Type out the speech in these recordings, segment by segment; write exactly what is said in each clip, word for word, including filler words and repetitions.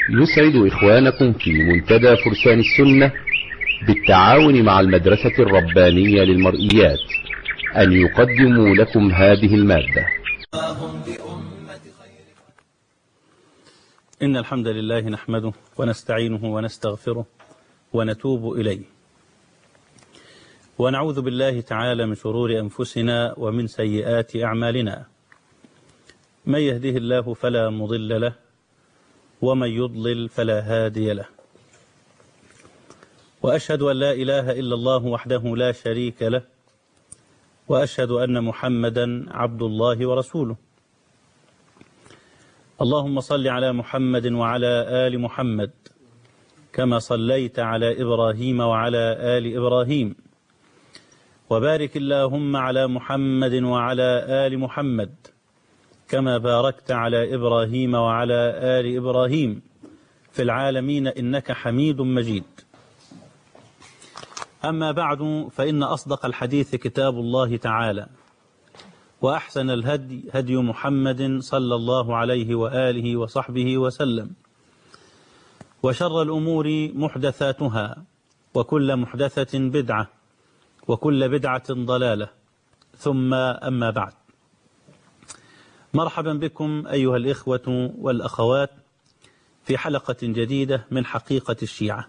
يسعد إخوانكم في منتدى فرسان السنة بالتعاون مع المدرسة الربانية للمرئيات أن يقدموا لكم هذه المادة. إن الحمد لله نحمده ونستعينه ونستغفره ونتوب إليه، ونعوذ بالله تعالى من شرور أنفسنا ومن سيئات أعمالنا. من يهده الله فلا مضل له ومن يضلل فلا هادي له، وأشهد أن لا إله إلا الله وحده لا شريك له، وأشهد أن محمدا عبد الله ورسوله. اللهم صل على محمد وعلى آل محمد كما صليت على إبراهيم وعلى آل إبراهيم، وبارك اللهم على محمد وعلى آل محمد كما باركت على إبراهيم وعلى آل إبراهيم في العالمين إنك حميد مجيد. أما بعد، فإن أصدق الحديث كتاب الله تعالى، وأحسن الهدي هدي محمد صلى الله عليه وآله وصحبه وسلم، وشر الأمور محدثاتها، وكل محدثة بدعة، وكل بدعة ضلالة، ثم أما بعد. مرحبا بكم أيها الإخوة والأخوات في حلقة جديدة من حقيقة الشيعة،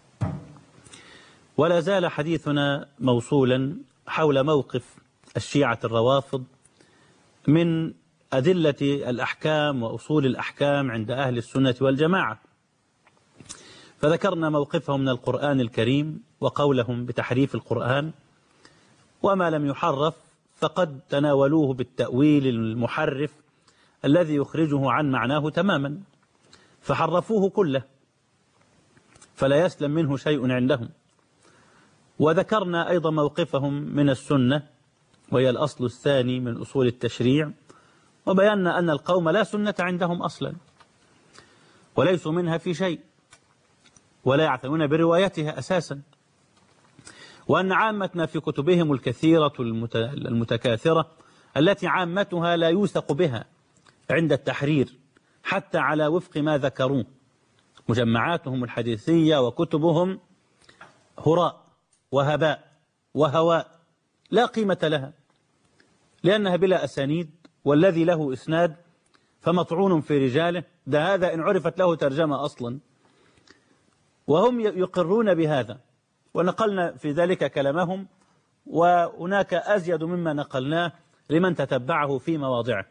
ولا زال حديثنا موصولا حول موقف الشيعة الروافض من أدلة الأحكام وأصول الأحكام عند أهل السنة والجماعة. فذكرنا موقفهم من القرآن الكريم وقولهم بتحريف القرآن، وما لم يحرف فقد تناولوه بالتأويل المحرف الذي يخرجه عن معناه تماما، فحرفوه كله فلا يسلم منه شيء عندهم. وذكرنا أيضا موقفهم من السنة، وهي الأصل الثاني من أصول التشريع، وبينا أن القوم لا سنة عندهم أصلا، وليسوا منها في شيء، ولا يعتنون بروايتها أساسا، وأن عامة ما في كتبهم الكثيرة المتكاثرة التي عامتها لا يوثق بها عند التحرير حتى على وفق ما ذكروه، مجمعاتهم الحديثية وكتبهم هراء وهباء وهواء لا قيمة لها، لأنها بلا أسانيد، والذي له إسناد فمطعون في رجاله، ده هذا إن عرفت له ترجمة أصلا، وهم يقرون بهذا، ونقلنا في ذلك كلامهم، وهناك أزيد مما نقلناه لمن تتبعه في مواضعه.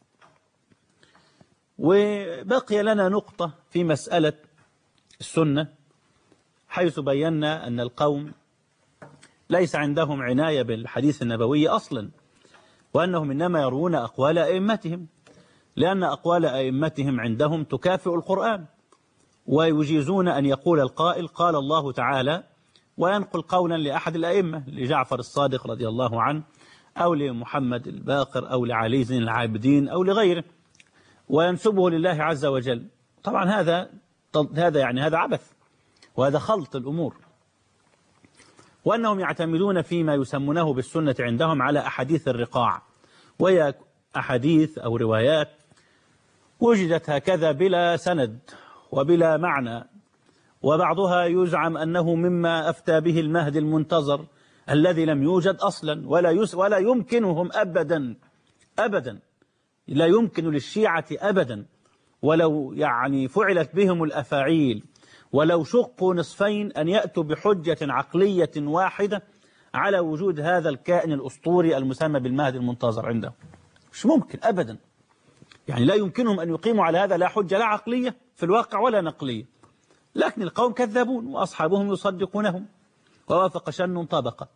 وبقي لنا نقطة في مسألة السنة، حيث بينا أن القوم ليس عندهم عناية بالحديث النبوي أصلا، وأنهم إنما يروون أقوال أئمتهم، لأن أقوال أئمتهم عندهم تكافئ القرآن، ويجيزون أن يقول القائل قال الله تعالى، وينقل قولا لأحد الأئمة، لجعفر الصادق رضي الله عنه، أو لمحمد الباقر، أو لعلي زين العابدين، أو لغيره، وينسبه لله عز وجل. طبعا هذا هذا يعني هذا عبث، وهذا خلط الأمور. وأنهم يعتمدون فيما يسمونه بالسنة عندهم على أحاديث الرقاع، وهي أحاديث أو روايات وجدت هكذا بلا سند وبلا معنى، وبعضها يزعم أنه مما أفتى به المهدي المنتظر الذي لم يوجد أصلا، ولا يس ولا يمكنهم أبدا أبدا لا يمكن للشيعة أبدا، ولو يعني فعلت بهم الأفاعيل، ولو شقوا نصفين، أن يأتوا بحجة عقلية واحدة على وجود هذا الكائن الأسطوري المسمى بالمهدي المنتظر عندهم. مش ممكن أبدا، يعني لا يمكنهم أن يقيموا على هذا لا حجة لا عقلية في الواقع ولا نقلية، لكن القوم كذابون وأصحابهم يصدقونهم، ووافق شن طبقة.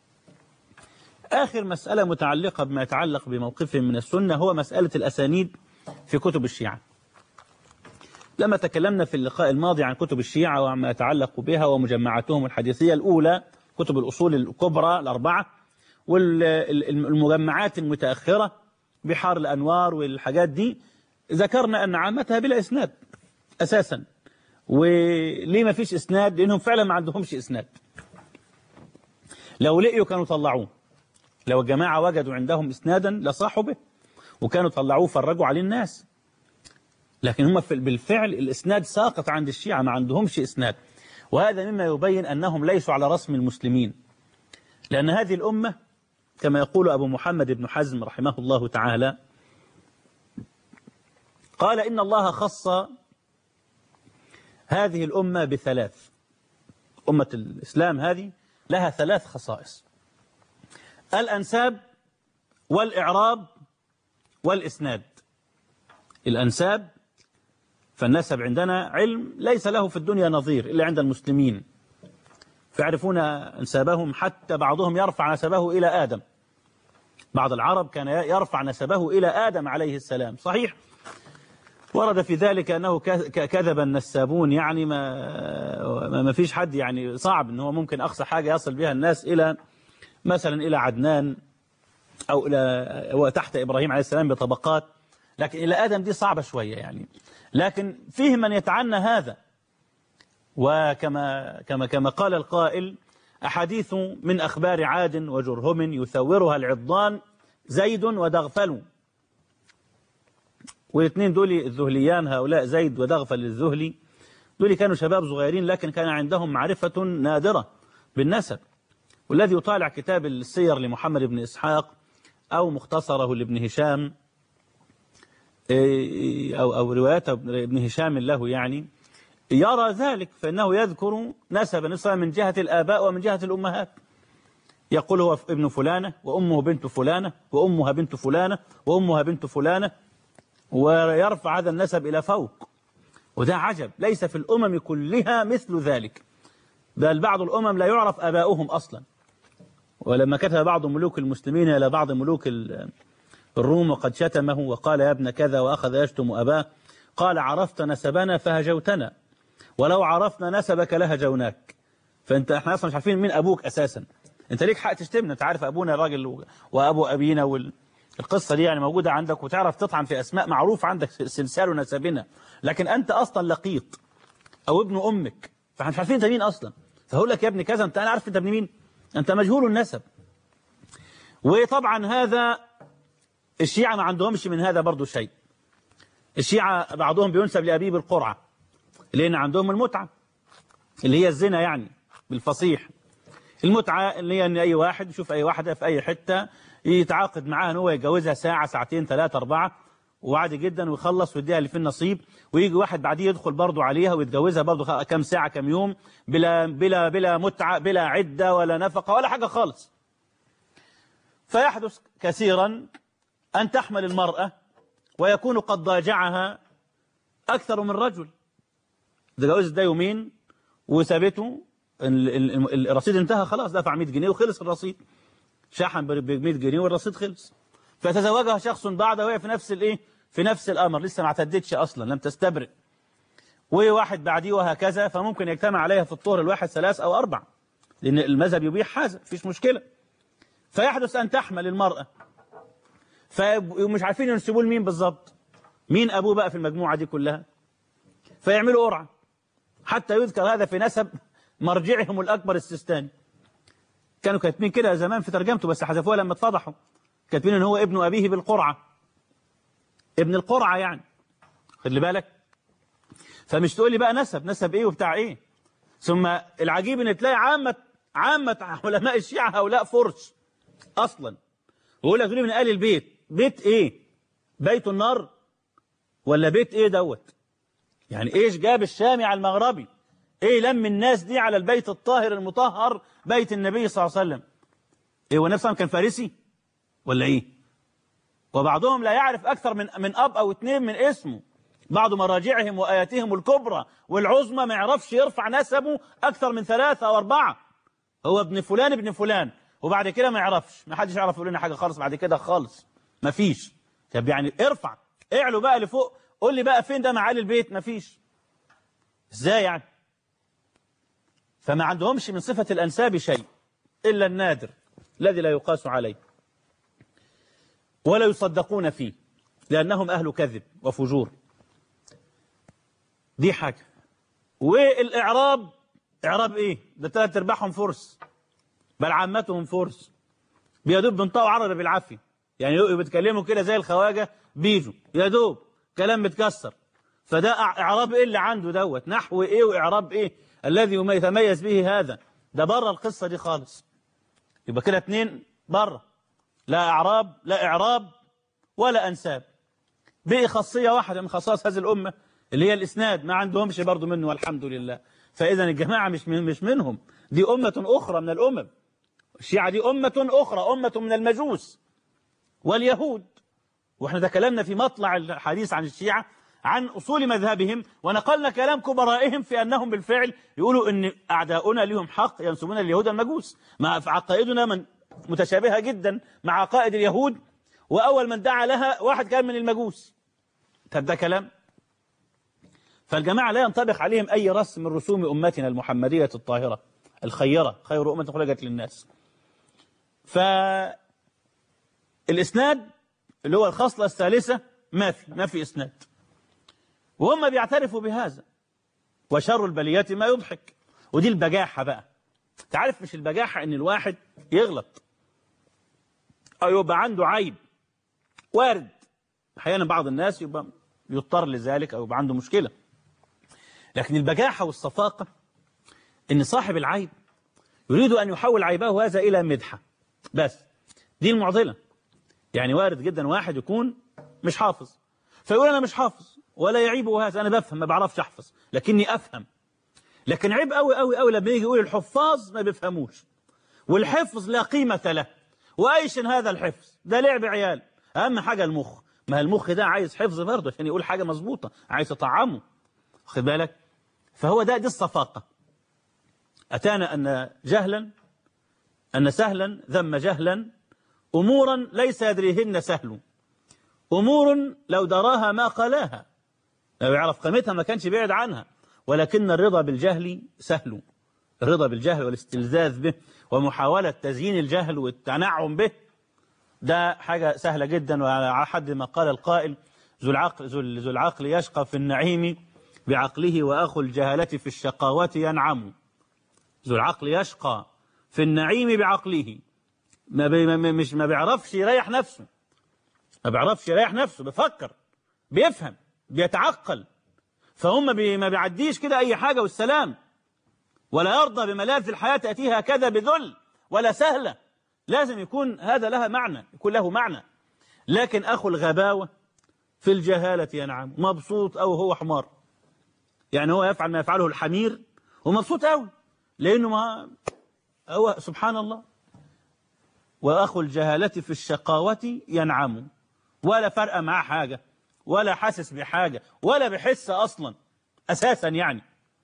آخر مسألة متعلقة بما يتعلق بموقفهم من السنة هو مسألة الأسانيد في كتب الشيعة. لما تكلمنا في اللقاء الماضي عن كتب الشيعة وما يتعلق بها ومجمعاتهم الحديثية الأولى، كتب الأصول الكبرى الأربعة، والمجمعات المتأخرة بحار الأنوار والحاجات دي، ذكرنا أن عامتها بلا إسناد أساسا. وليه ما فيش إسناد؟ لأنهم فعلا ما عندهمش إسناد. لو لقيوا كانوا طلعوه، لو الجماعة وجدوا عندهم إسنادا لصاحوا به، وكانوا طلعوه فرجوا عليه الناس. لكن هم بالفعل الإسناد ساقط عند الشيعة، ما عندهمش إسناد. وهذا مما يبين أنهم ليسوا على رسم المسلمين، لأن هذه الأمة كما يقول أبو محمد بن حزم رحمه الله تعالى، قال إن الله خص هذه الأمة بثلاث. أمة الإسلام هذه لها ثلاث خصائص: الأنساب والإعراب والإسناد. الأنساب، فالنسب عندنا علم ليس له في الدنيا نظير إلا عند المسلمين، فيعرفون أنسابهم، حتى بعضهم يرفع نسبه إلى آدم. بعض العرب كان يرفع نسبه إلى آدم عليه السلام. صحيح ورد في ذلك أنه كذب النسابون، يعني ما ما فيش حد، يعني صعب أنه ممكن أقصى حاجة يصل بها الناس إلى مثلا إلى عدنان أو إلى وتحت إبراهيم عليه السلام بطبقات، لكن إلى آدم دي صعبة شوية يعني. لكن فيه من يتعنى هذا، وكما كما كما قال القائل: أحاديث من أخبار عاد وجرهم يثورها العضان زيد ودغفل. والاثنين دول الذهليان، هؤلاء زيد ودغفل الذهلي، دول كانوا شباب صغيرين لكن كان عندهم معرفة نادرة بالنسب. والذي يطالع كتاب السير لمحمد بن إسحاق أو مختصره لابن هشام أو أو روايات ابن هشام له، يعني يرى ذلك، فإنه يذكر نسب نسبة من جهة الآباء ومن جهة الأمهات. يقول هو ابن فلانة وأمه بنت فلانة وأمها بنت فلانة وأمها بنت فلانة، ويرفع هذا النسب إلى فوق. وده عجب، ليس في الأمم كلها مثل ذلك، بل بعض الأمم لا يعرف آباؤهم أصلا. ولما كتب بعض ملوك المسلمين إلى بعض ملوك الروم وقد شتمه وقال يا ابن كذا وأخذ يشتم أباه، قال: عرفت نسبنا فهجوتنا، ولو عرفنا نسبك لهجوناك. فأنت احنا أصلا مش عارفين مين أبوك أساسا، أنت ليك حق تشتمنا، أنت عارف أبونا الراجل وأبو أبينا، والقصة دي يعني موجودة عندك، وتعرف تطعن في أسماء معروف عندك سلسال نسبنا، لكن أنت أصلا لقيط أو ابن أمك، فاحنا مش عارفين أنت مين أصلا. فهقول لك يا ابن كذا، أنت أنا عارف أنت ابن مين، أنت مجهول النسب. وطبعا هذا الشيعة ما عندهمش من هذا برضو شيء. الشيعة بعضهم بينسب لأبيه بالقرعة، لأن عندهم المتعة اللي هي الزنا، يعني بالفصيح. المتعة اللي هي أن أي واحد يشوف أي واحدة في أي حتة يتعاقد معاها أن هو يتجوزها ساعة ساعتين ثلاثة أربعة، وعادي جدا، ويخلص ويديها اللي في النصيب، ويجي واحد بعديه يدخل برضه عليها ويتجوزها برضه كم ساعة كم يوم، بلا بلا بلا متعة، بلا عدة ولا نفقة ولا حاجة خالص. فيحدث كثيرا أن تحمل المرأة ويكون قد ضاجعها أكثر من رجل. تجوز ده يومين وسابته، الرصيد انتهى خلاص، دفع مئة جنيه وخلص الرصيد، شحن ب مئة جنيه والرصيد خلص. فتزوجها شخص بعده وهي في نفس الايه في نفس الامر، لسه ما اعتدتش اصلا، لم تستبرئ، وواحد بعديه وهكذا. فممكن يجتمع عليها في الطهر الواحد ثلاث او اربع، لان المذهب يبيح هذا، مفيش مشكله. فيحدث ان تحمل المراه، فمش عارفين ينسبوا لمين بالظبط، مين ابوه بقى في المجموعه دي كلها، فيعملوا قرعه حتى يذكر هذا في نسب مرجعهم الاكبر السيستاني. كانوا كاتبين كده زمان في ترجمته، بس حذفوها لما اتفضحوا، كاتبين ان هو ابن ابيه بالقرعه، ابن القرعه يعني، خلي بالك. فمش تقول لي بقى نسب نسب ايه وبتاع ايه. ثم العجيب ان تلاقي عامه عامه علماء الشيعه هؤلاء فرس اصلا، ويقول لك دول من آل البيت. بيت ايه؟ بيت النار ولا بيت ايه دوت؟ يعني ايش جاب الشامي على المغربي؟ ايه لم الناس دي على البيت الطاهر المطهر بيت النبي صلى الله عليه وسلم؟ ايه هو نفسه كان فارسي ولا ايه؟ وبعضهم لا يعرف اكثر من من اب او اثنين من اسمه، بعض مراجعهم واياتهم الكبرى والعظمى ما يعرفش يرفع نسبه اكثر من ثلاثه او اربعه. هو ابن فلان ابن فلان، وبعد كده ما يعرفش، ما حدش يعرف يقول لنا حاجه خالص بعد كده خالص، ما فيش. طب يعني ارفع، اعلو بقى لفوق، قول لي بقى فين ده معالي البيت؟ ما فيش. ازاي يعني؟ فما عندهمش من صفة الأنساب شيء إلا النادر الذي لا يقاس عليه ولا يصدقون فيه، لأنهم أهل كذب وفجور. دي حاجة. والإعراب، إعراب إيه؟ ده ثلاث أرباعهم فرس، بل عامتهم فرس، بيدوب بنطقوا عربي بالعافية، يعني بيتكلموا كده زي الخواجة بيجوا، يدوب كلام متكسر، فده إعراب إيه اللي عنده دوت؟ نحو إيه وإعراب إيه الذي يتميز به هذا؟ ده بره القصة دي خالص. يبقى كده اتنين بره، لا إعراب لا إعراب ولا أنساب. بقي خاصية واحدة من خصائص هذه الأمة اللي هي الإسناد، ما عندهمش برضو منه والحمد لله. فإذا الجماعة مش من مش منهم، دي أمة أخرى من الأمم. الشيعة دي أمة أخرى، أمة من المجوس واليهود. وإحنا تكلمنا في مطلع الحديث عن الشيعة عن أصول مذهبهم، ونقلنا كلام كبرائهم في أنهم بالفعل يقولوا أن أعداؤنا لهم حق ينسبون اليهود المجوس، مع عقائدنا من متشابهة جدا مع عقائد اليهود، وأول من دعا لها واحد كان من المجوس. طب ده كلام؟ فالجماعة لا ينطبق عليهم أي رسم من رسوم أمتنا المحمدية الطاهرة الخيرة، خير أمة خلقت للناس. فالإسناد اللي هو الخصلة الثالثة ما في ما في إسناد، وهم بيعترفوا بهذا. وشر البليات ما يضحك، ودي البجاحة بقى. تعرف مش البجاحة إن الواحد يغلط أو يبقى عنده عيب وارد، أحيانا بعض الناس يبقى يضطر لذلك أو يبقى عنده مشكلة. لكن البجاحة والصفاقة إن صاحب العيب يريد أن يحول عيبه هذا إلى مدحة بس. دي المعضلة. يعني وارد جدا واحد يكون مش حافظ فيقول أنا مش حافظ ولا يعيبه هذا، أنا بفهم ما بعرفش أحفظ لكني أفهم. لكن عيب قوي قوي قوي لما يجي يقول الحفاظ ما بيفهموش والحفظ لا قيمة له، وأيش هذا الحفظ ده لعب عيال. أهم حاجة المخ، ما المخ ده عايز حفظ برضه عشان يقول حاجة مظبوطة، عايز يطعمه، خد بالك. فهو ده دي الصفاقة. أتانا أن جهلا أن سهلا ذم جهلا أمورا ليس يدريهن سهل، أمور لو دراها ما قلاها، لو يعرف قيمتها ما كانش بعد عنها. ولكن الرضا بالجهل سهل، الرضا بالجهل والاستلذاذ به ومحاولة تزيين الجهل والتنعم به ده حاجة سهلة جدا. وعلى حد ما قال القائل ذو العقل, ذو العقل يشقى في النعيم بعقله وأخو الجهالة في الشقاوة ينعم. ذو العقل يشقى في النعيم بعقله، ما بي مش ما بيعرفش يريح نفسه، ما بيعرفش يريح نفسه، بيفكر بيفهم بيتعقل. فهم بي ما بيعديش كده أي حاجة والسلام، ولا يرضى بملاذ الحياة تأتيها كذا بذل ولا سهلة. لازم يكون هذا لها معنى، يكون له معنى. لكن أخو الغباوة في الجهالة ينعم، مبسوط أو هو حمار، يعني هو يفعل ما يفعله الحمير ومبسوط أوي لأنه ما هو سبحان الله. وأخو الجهالة في الشقاوة ينعم، ولا فرق معاه حاجة ولا حاسس بحاجة ولا بحس أصلا أساسا. يعني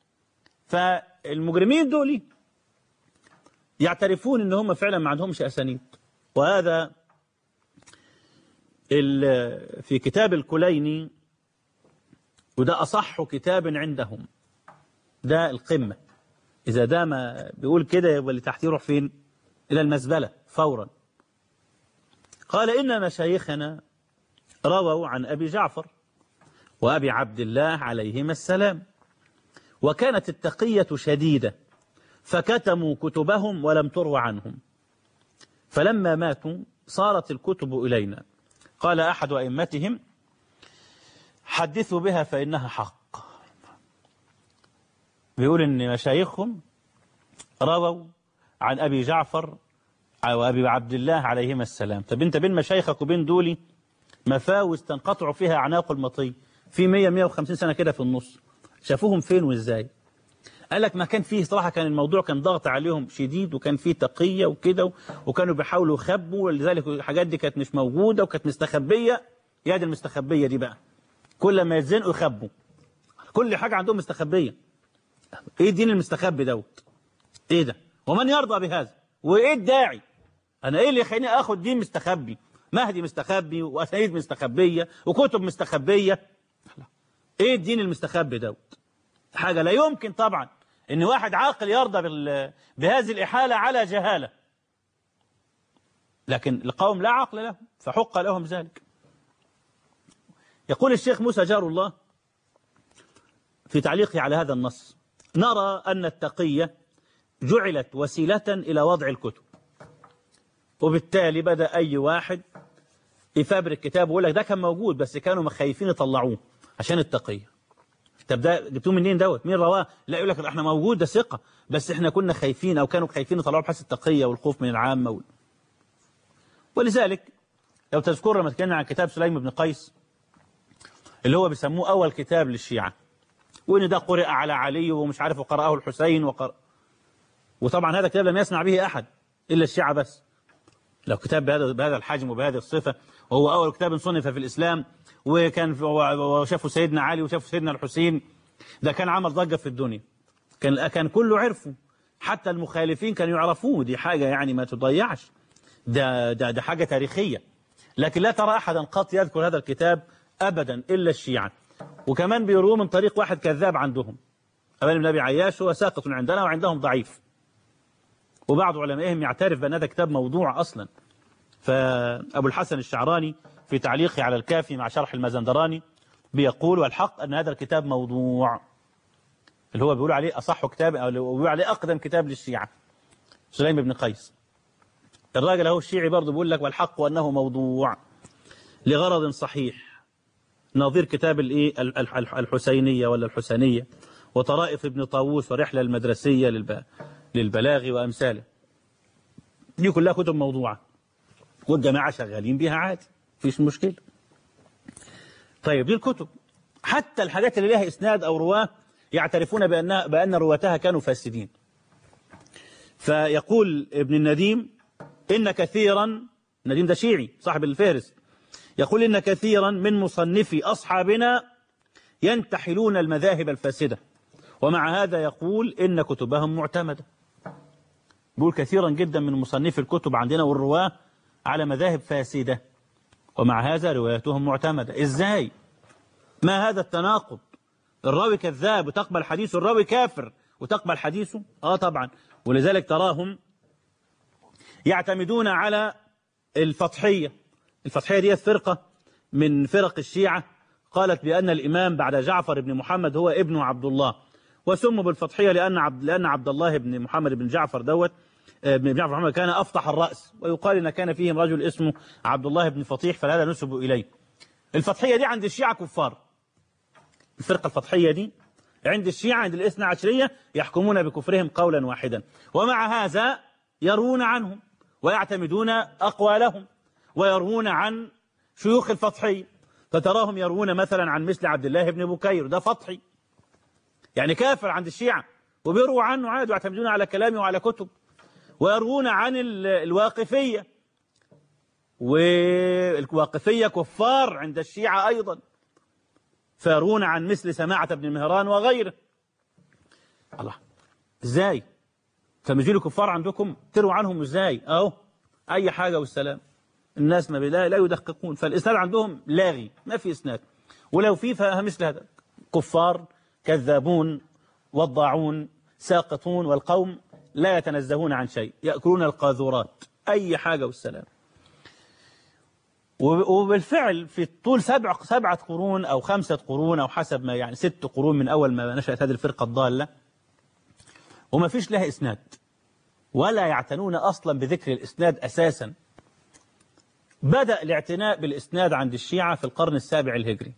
فالمجرمين دول يعترفون ان هم فعلا ما عندهمش أسانيد. وهذا في كتاب الكليني، وده أصح كتاب عندهم، ده القمة. إذا ده ما بيقول كده يبقى اللي تحت يروح فين؟ إلى المزبلة فورا. قال إن مشايخنا رووا عن أبي جعفر وأبي عبد الله عليهما السلام، وكانت التقية شديدة فكتموا كتبهم ولم تروى عنهم، فلما ماتوا صارت الكتب إلينا. قال أحد أئمتهم حدثوا بها فإنها حق. بيقول إن مشايخهم رووا عن أبي جعفر وأبي عبد الله عليهما السلام. طب أنت بين مشايخك وبين دولي مفاوز تنقطع فيها أعناق المطي في مية مية وخمسين سنة كده في النص، شافوهم فين وإزاي؟ قال لك ما كان فيه صراحة، كان الموضوع كان ضغط عليهم شديد، وكان فيه تقية وكده، وكانوا بيحاولوا يخبوا، ولذلك الحاجات دي كانت مش موجودة وكانت مستخبية. يا دي المستخبية دي بقى، كل ما يتزنقوا يخبوا، كل حاجة عندهم مستخبية. ايه الدين المستخبي دوت؟ ايه ده؟ ومن يرضى بهذا؟ وايه الداعي؟ انا ايه اللي يخليني اخد دين مستخبي؟ مهدي مستخبي واسانيد مستخبية وكتب مستخبية. ايه الدين المستخبي دوت؟ حاجة لا يمكن طبعا ان واحد عاقل يرضى بهذه الإحالة على جهالة، لكن القوم لا عقل لهم فحق لهم ذلك. يقول الشيخ موسى جار الله في تعليقه على هذا النص: نرى أن التقية جعلت وسيلة إلى وضع الكتب، وبالتالي بدأ أي واحد يفبرك كتاب ويقول لك ده كان موجود بس كانوا مخايفين يطلعوه عشان التقية. طب ده جبتوه منين دوت؟ مين رواه؟ لا يقول لك احنا موجود ده ثقة، بس احنا كنا خايفين أو كانوا خايفين يطلعوا بحث التقية والخوف من العامة وال... ولذلك لو تذكر لما تكلمنا عن كتاب سليم بن قيس اللي هو بيسموه أول كتاب للشيعة، وإن ده قرئ على علي ومش عارف وقرأه الحسين وقرأ، وطبعا هذا كتاب لم يسمع به أحد إلا الشيعة بس. لو كتاب بهذا بهذا الحجم وبهذه الصفة، وهو أول كتاب صنف في الإسلام، وكان وشافوا سيدنا علي وشافوا سيدنا الحسين، ده كان عمل ضجة في الدنيا، كان كان كله عرفه، حتى المخالفين كانوا يعرفوه. دي حاجة يعني ما تضيعش، ده ده ده حاجة تاريخية. لكن لا ترى أحدا قط يذكر هذا الكتاب أبدا إلا الشيعة، وكمان بيروه من طريق واحد كذاب عندهم، أبان بن أبي عياش، هو ساقط عندنا وعندهم ضعيف، وبعض علمائهم يعترف بأن هذا كتاب موضوع أصلا. فأبو الحسن الشعراني في تعليقه على الكافي مع شرح المازندراني بيقول والحق أن هذا الكتاب موضوع، اللي هو بيقول عليه أصح كتاب أو بيقول عليه أقدم كتاب للشيعة سليم بن قيس. الراجل هو الشيعي برضه بيقول لك والحق أنه موضوع لغرض صحيح، نظير كتاب الايه الحسينية ولا الحسينية وطرائف ابن طاووس ورحلة المدرسية للبلاغ وأمثاله. دي كلها كتب موضوعة والجماعة شغالين بها عادي، مفيش مشكلة. طيب دي الكتب، حتى الحاجات اللي لها إسناد أو رواه يعترفون بأن بأن رواتها كانوا فاسدين. فيقول ابن النديم إن كثيرا، النديم ده شيعي صاحب الفهرس، يقول إن كثيرا من مصنفي أصحابنا ينتحلون المذاهب الفاسدة، ومع هذا يقول إن كتبهم معتمدة. بيقول كثيرا جدا من مصنفي الكتب عندنا والرواه على مذاهب فاسدة، ومع هذا رواياتهم معتمدة. إزاي؟ ما هذا التناقض؟ الراوي كذاب وتقبل حديثه، الراوي كافر وتقبل حديثه؟ آه طبعا. ولذلك تراهم يعتمدون على الفضحية. الفضحية دي فرقة من فرق الشيعة قالت بأن الإمام بعد جعفر بن محمد هو ابن عبد الله، وسموا بالفضحية لأن عبد لأن عبد الله بن محمد بن جعفر دوت بن جعفر محمد كان أفطح الرأس، ويقال إن كان فيهم رجل اسمه عبد الله بن فطيح، فهذا نسب إليه. الفضحية دي عند الشيعة كفار. الفرقة الفضحية دي عند الشيعة عند الاثنى عشرية يحكمون بكفرهم قولا واحدا، ومع هذا يروون عنهم ويعتمدون أقوالهم ويروون عن شيوخ الفضحية. فتراهم يروون مثلا عن مثل عبد الله بن بكير، ده فضحي يعني كافر عند الشيعة، وبيروا عنه عاد ويعتمدون على كلامه وعلى كتب. ويروون عن الواقفية، والواقفية كفار عند الشيعة أيضا، فيروون عن مثل سماعة بن مهران وغيره. الله، ازاي فمجيلوا كفار عندكم تروا عنهم ازاي؟ اهو اي حاجة والسلام. الناس ما لا, لا يدققون، فالإسناد عندهم لاغي، ما في إسناد، ولو في فمثل هذا كفار كذابون وضاعون ساقطون، والقوم لا يتنزهون عن شيء، يأكلون القاذورات أي حاجة والسلام. وبالفعل في طول سبع سبعة قرون أو خمسة قرون أو حسب ما يعني ست قرون من أول ما نشأت هذه الفرقة الضالة، وما فيش لها إسناد ولا يعتنون أصلا بذكر الإسناد أساسا. بدأ الاعتناء بالإسناد عند الشيعة في القرن السابع الهجري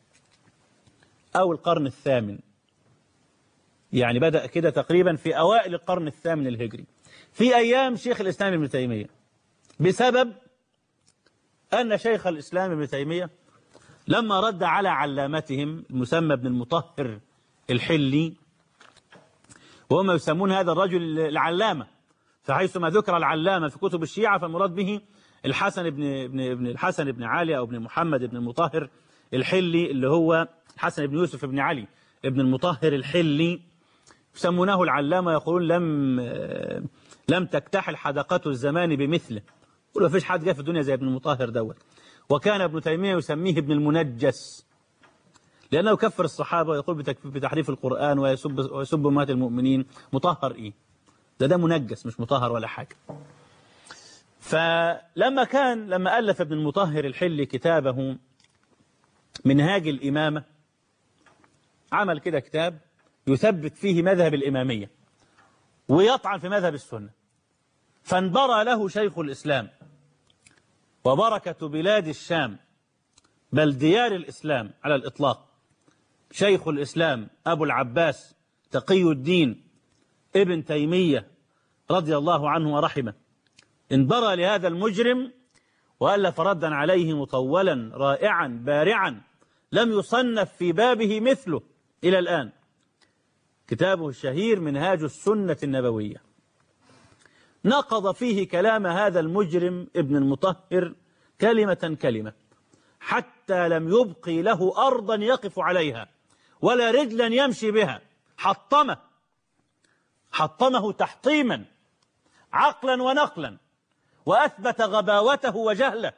أو القرن الثامن، يعني بدأ كده تقريبا في أوائل القرن الثامن الهجري في أيام شيخ الإسلام ابن تيمية، بسبب أن شيخ الإسلام ابن تيمية لما رد على علامتهم المسمى ابن المطهر الحلي، وهم يسمون هذا الرجل العلامة، فحيثما ذكر العلامة في كتب الشيعة فالمراد به الحسن بن ابن ابن الحسن بن علي أو ابن محمد بن المطهر الحلي، اللي هو الحسن بن يوسف بن علي ابن المطهر الحلي، يسمونه العلامة. يقولون لم لم تكتحل حدقة الزمان بمثله، يقولوا ما فيش حد جاء في الدنيا زي ابن المطهر دوت. وكان ابن تيمية يسميه ابن المنجس لأنه يكفر الصحابة ويقول بتحريف القرآن ويسب ويسب أمهات المؤمنين. مطهر إيه؟ ده ده منجس مش مطهر ولا حاجة. فلما كان لما ألف ابن المطهر الحلي كتابه منهاج الإمامة، عمل كده كتاب يثبت فيه مذهب الإمامية ويطعن في مذهب السنة، فانبرى له شيخ الإسلام وبركة بلاد الشام بل ديار الإسلام على الإطلاق شيخ الإسلام أبو العباس تقي الدين ابن تيمية رضي الله عنه ورحمه انبرى لهذا المجرم وألف ردا عليه مطولا رائعا بارعا لم يصنف في بابه مثله إلى الآن، كتابه الشهير منهاج السنة النبوية. نقض فيه كلام هذا المجرم ابن المطهر كلمة كلمة، حتى لم يبقي له أرضا يقف عليها ولا رجلا يمشي بها، حطمه حطمه تحطيما عقلا ونقلا، وأثبت غباوته وجهله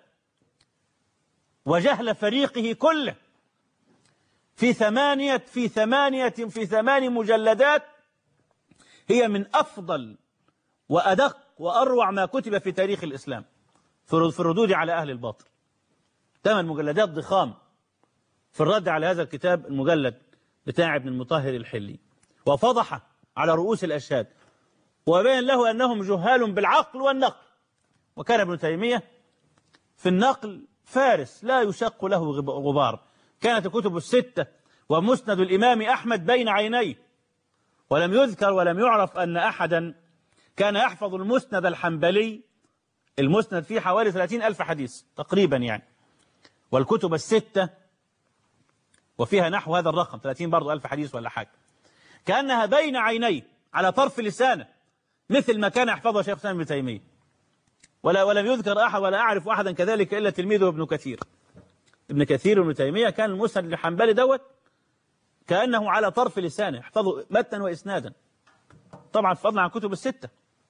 وجهل فريقه كله في ثمانية في ثمانية في ثمان مجلدات هي من أفضل وأدق وأروع ما كتب في تاريخ الإسلام في الردود على أهل الباطل. ثمان مجلدات ضخام في الرد على هذا الكتاب المجلد بتاع ابن المطهر الحلي، وفضح على رؤوس الأشهاد وبين له أنهم جهال بالعقل والنقل. وكان ابن تيمية في النقل فارس لا يشق له غبار، كانت الكتب الستة ومسند الإمام أحمد بين عينيه، ولم يذكر ولم يعرف أن أحدا كان يحفظ المسند الحنبلي. المسند فيه حوالي ثلاثين ألف حديث تقريبا يعني، والكتب الستة وفيها نحو هذا الرقم ثلاثين برضو ألف حديث ولا حاجة، كأنها بين عينيه على طرف لسانه، مثل ما كان يحفظه شيخ الإسلام ابن تيمية. ولا ولم يذكر أحد ولا أعرف أحدا كذلك إلا تلميذه ابن كثير. ابن كثير وابن تيمية كان المسند الحنبلي دوت كأنه على طرف لسانه، يحفظه متنا وإسنادا، طبعا فضلا عن كتب الستة.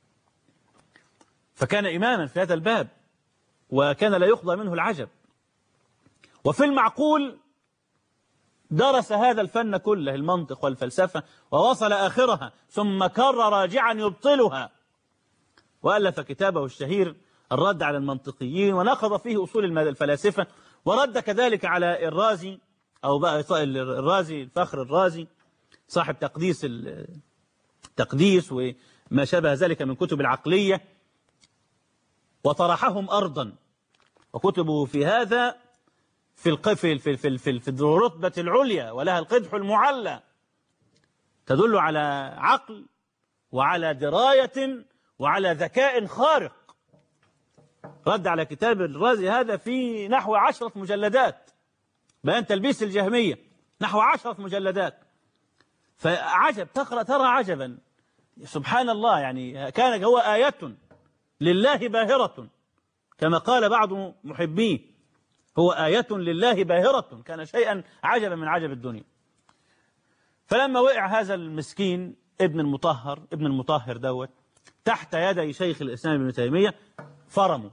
فكان إماما في هذا الباب، وكان لا يقضى منه العجب. وفي المعقول درس هذا الفن كله، المنطق والفلسفة، ووصل آخرها ثم كر راجعا يبطلها، وألف كتابه الشهير الرد على المنطقيين، ونقض فيه أصول الفلاسفة، ورد كذلك على الرازي أو بقى الرازي الفخر الرازي صاحب تقديس التقديس وما شابه ذلك من كتب العقلية، وطرحهم أرضا. وكتبه في هذا في القفل في في في في الرتبة العليا، ولها القدح المعلى، تدل على عقل وعلى دراية وعلى ذكاء خارق. رد على كتاب الرازي هذا في نحو عشرة مجلدات، بيان تلبيس الجهمية، نحو عشرة مجلدات. فعجب، تقرأ ترى عجبا، سبحان الله، يعني كان هو آية لله باهرة كما قال بعض محبيه، هو آية لله باهرة، كان شيئا عجبا من عجب الدنيا. فلما وقع هذا المسكين ابن المطهر ابن المطهر دوت تحت يدي شيخ الإسلام ابن تيمية، فرموا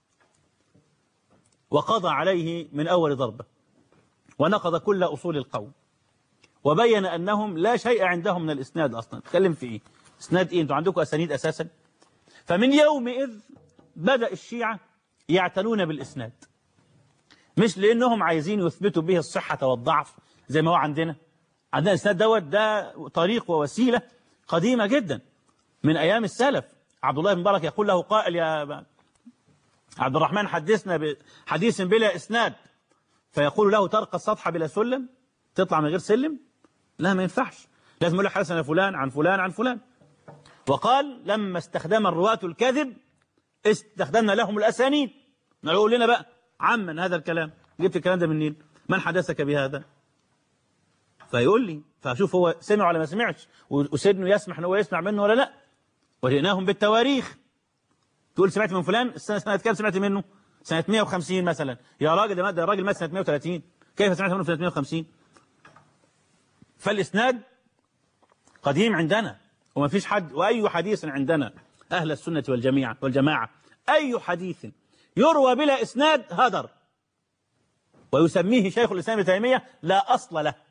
وقضى عليه من أول ضربة، ونقض كل أصول القوم، وبين أنهم لا شيء عندهم من الإسناد أصلا. تكلم في إيه؟ إسناد إيه؟ أنتوا عندكم أسانيد أساسا؟ فمن يومئذ بدأ الشيعة يعتنون بالإسناد، مش لأنهم عايزين يثبتوا به الصحة والضعف زي ما هو عندنا. عندنا الإسناد دوت ده طريق ووسيلة قديمة جدا من أيام السلف. عبد الله بن مبارك يقول له قائل: يا عبد الرحمن حدثنا بحديث بلا إسناد، فيقول له: ترقى السطح بلا سلم، تطلع من غير سلم؟ لا، ما ينفعش، لازم يقول لك حدثنا فلان عن فلان عن فلان. وقال: لما استخدم الرواة الكذب استخدمنا لهم الأسانيد. نقول لنا بقى عمن هذا الكلام، جبت الكلام ده منين؟ من حدثك بهذا؟ فيقول لي، فأشوف هو سمع ولا ما سمعش، وسيدنا يسمح ان هو يسمع منه ولا لا. وجئناهم بالتواريخ، تقول سمعت من فلان السنة سنة كام سمعت منه؟ سنة مئة وخمسين مثلا. يا راجل ده الراجل مات سنة مئة وثلاثين، كيف سمعت منه سنة مئة وخمسين؟ فالإسناد قديم عندنا، وما فيش حد، وأي حديث عندنا أهل السنة والجماعة والجماعة أي حديث يروى بلا إسناد هدر، ويسميه شيخ الإسلام ابن تيمية لا أصل له.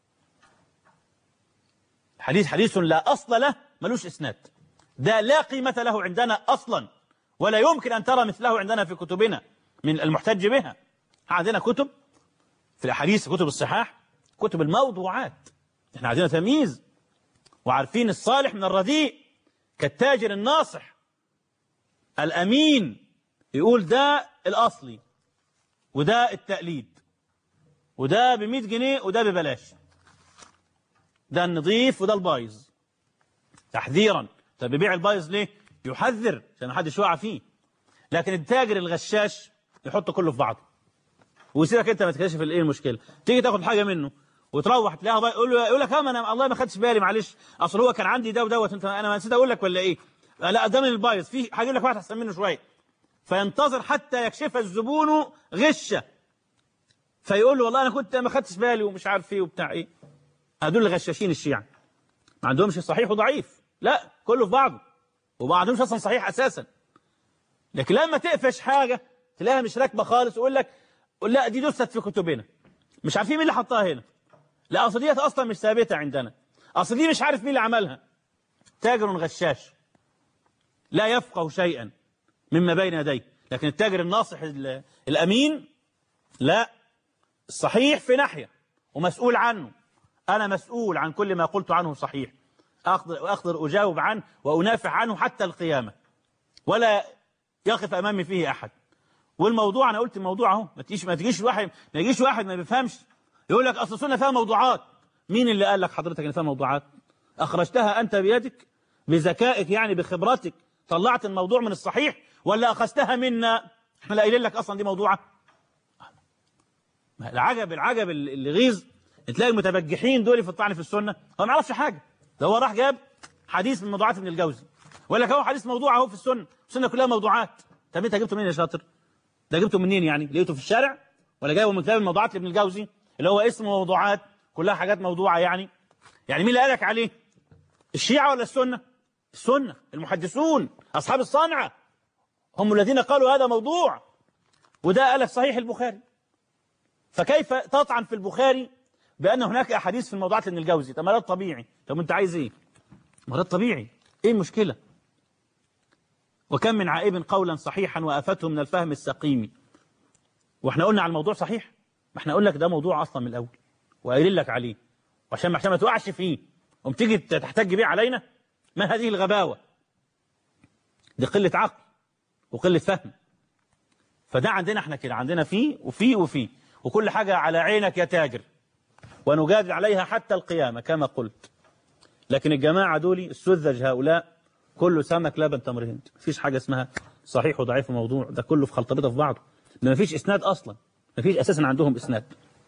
حديث حديث لا أصل له ملوش إسناد، ده لا قيمة له عندنا أصلا، ولا يمكن أن ترى مثله عندنا في كتبنا من المحتج بها. عندنا كتب في الأحاديث، كتب الصحاح، كتب الموضوعات، احنا عندنا تمييز وعارفين الصالح من الرديء، كالتاجر الناصح الأمين يقول ده الأصلي وده التقليد، وده بمئة جنيه وده ببلاش، ده النظيف وده البايظ تحذيرا. طب بيبيع البايظ ليه؟ يحذر عشان ما حدش يقع فيه. لكن التاجر الغشاش يحط كله في بعضه ويسيبك انت ما تكتشف ايه المشكله. تيجي تاخد حاجه منه وتروح تلاقيها بقى يقول له يقول لك ها انا الله ما خدتش بالي معلش اصل هو كان عندي ده ودوت انت انا نسيت اقول لك ولا ايه؟ لا ده من البايظ في هجيب لك واحد احسن منه شويه. فينتظر حتى يكشف الزبون غشه فيقول له والله انا كنت ما خدتش بالي ومش عارف ايه وبتاع ايه. هدول الغشاشين الشيعة ما عندهمش صحيح وضعيف، لا كله في بعضه وما عندهمش اصلا صحيح اساسا. لكن لما تقفش حاجه تلاقيها مش راكبه خالص ويقول لك لا دي دست في كتبنا مش عارفين مين اللي حطها هنا، لا اصل ديت اصلا مش ثابته عندنا، اصل دي مش عارف مين اللي عملها. تاجر غشاش لا يفقه شيئا مما بين يديه. لكن التاجر الناصح الامين لا، الصحيح في ناحيه ومسؤول عنه، انا مسؤول عن كل ما قلت عنه صحيح، اقدر اقدر اجاوب عنه وانافع عنه حتى القيامه ولا يقف امامي فيه احد. والموضوع انا قلت الموضوع اهو، ما تجيش ما تجيش واحد ما يجيش واحد ما بيفهمش يقول لك اصل السنه فيها موضوعات. مين اللي قال لك حضرتك ان فيها موضوعات؟ اخرجتها انت بيدك بذكائك يعني بخبرتك طلعت الموضوع من الصحيح ولا اخذتها منا احنا لا قايلين لك اصلا دي موضوعه؟ العجب العجب اللي غيظ تلاقي المتبجحين دول في الطعن في السنه هو ما يعرفش حاجه. ده هو راح جاب حديث من موضوعات ابن الجوزي ولا هو حديث موضوع اهو في السنه، السنه كلها موضوعات. طب انت جبته منين يا شاطر؟ ده جبته منين يعني؟ لقيته في الشارع ولا جايبه من كتاب الموضوعات لابن الجوزي اللي هو اسمه موضوعات كلها حاجات موضوعه يعني؟ يعني مين اللي قالك عليه؟ الشيعة ولا السنه؟ السنه، المحدثون اصحاب الصنعه هم الذين قالوا هذا موضوع وده قال في صحيح البخاري. فكيف تطعن في البخاري بان هناك احاديث في الموضوعات لابن الجوزي؟ طب ما ده طبيعي. طب انت عايز ايه؟ ما ده طبيعي، ايه المشكله؟ وكم من عائب قولا صحيحا وافته من الفهم السقيم. واحنا قلنا على الموضوع صحيح؟ ما احنا قلنا لك ده موضوع اصلا من الاول وقايلين لك عليه وعشان عشان ما تقعش فيه قوم تيجي تحتج بيه علينا. ما هذه الغباوه؟ دي قله عقل وقله فهم. فده عندنا احنا كده، عندنا فيه وفيه وفيه وكل حاجه على عينك يا تاجر ونجادل عليها حتى القيامه كما قلت. لكن الجماعه دول السذج هؤلاء كله سمك لبن تمر هند، مفيش حاجه اسمها صحيح وضعيف وموضوع، ده كله في خلطبيطه في بعضه، ده مفيش اسناد اصلا، مفيش اساسا عندهم اسناد.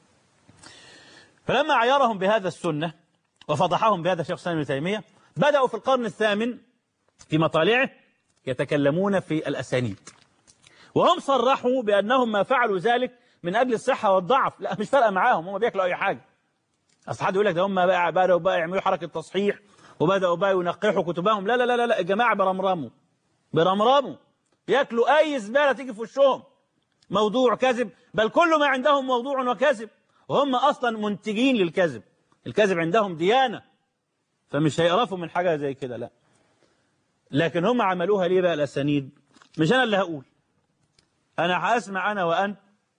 فلما عيرهم بهذا السنه وفضحهم بهذا شيخ الاسلام ابن تيميه بداوا في القرن الثامن في مطالعه يتكلمون في الاسانيد، وهم صرحوا بانهم ما فعلوا ذلك من اجل الصحه والضعف. لا مش فارقه معاهم، هم بياكلوا اي حاجه. اصل حد يقول لك ده هم بقى بداوا بقى يعملوا حركه تصحيح وبداوا بقى ينقحوا كتبهم. لا لا لا لا الجماعه برمرموا برمرموا بياكلوا اي زباله تيجي في وشهم، موضوع كذب، بل كل ما عندهم موضوع وكذب، وهم اصلا منتجين للكذب. الكذب عندهم ديانه، فمش هيقرفوا من حاجه زي كده لا. لكن هم عملوها ليه بقى الاسانيد؟ مش انا اللي هقول، انا هاسمع انا وان